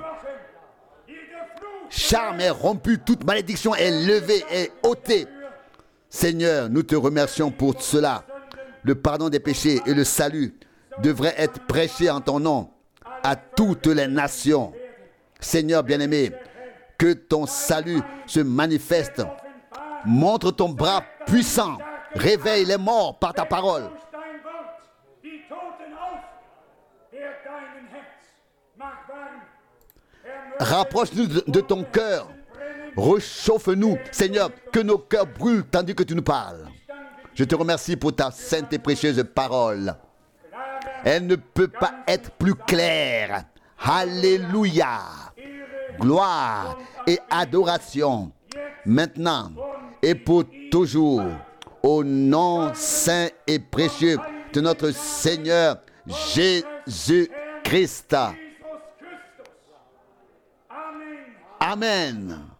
charme est rompu, toute malédiction est levée, est ôtée. Seigneur, nous te remercions pour cela. Le pardon des péchés et le salut devraient être prêchés en ton nom à toutes les nations. Seigneur bien-aimé, que ton salut se manifeste. Montre ton bras puissant. Réveille les morts par ta parole. Rapproche-nous de ton cœur. Réchauffe-nous, Seigneur, que nos cœurs brûlent tandis que tu nous parles. Je te remercie pour ta sainte et précieuse parole. Elle ne peut pas être plus claire. Alléluia. Gloire et adoration, maintenant et pour toujours, au nom saint et précieux de notre Seigneur Jésus-Christ. Amen.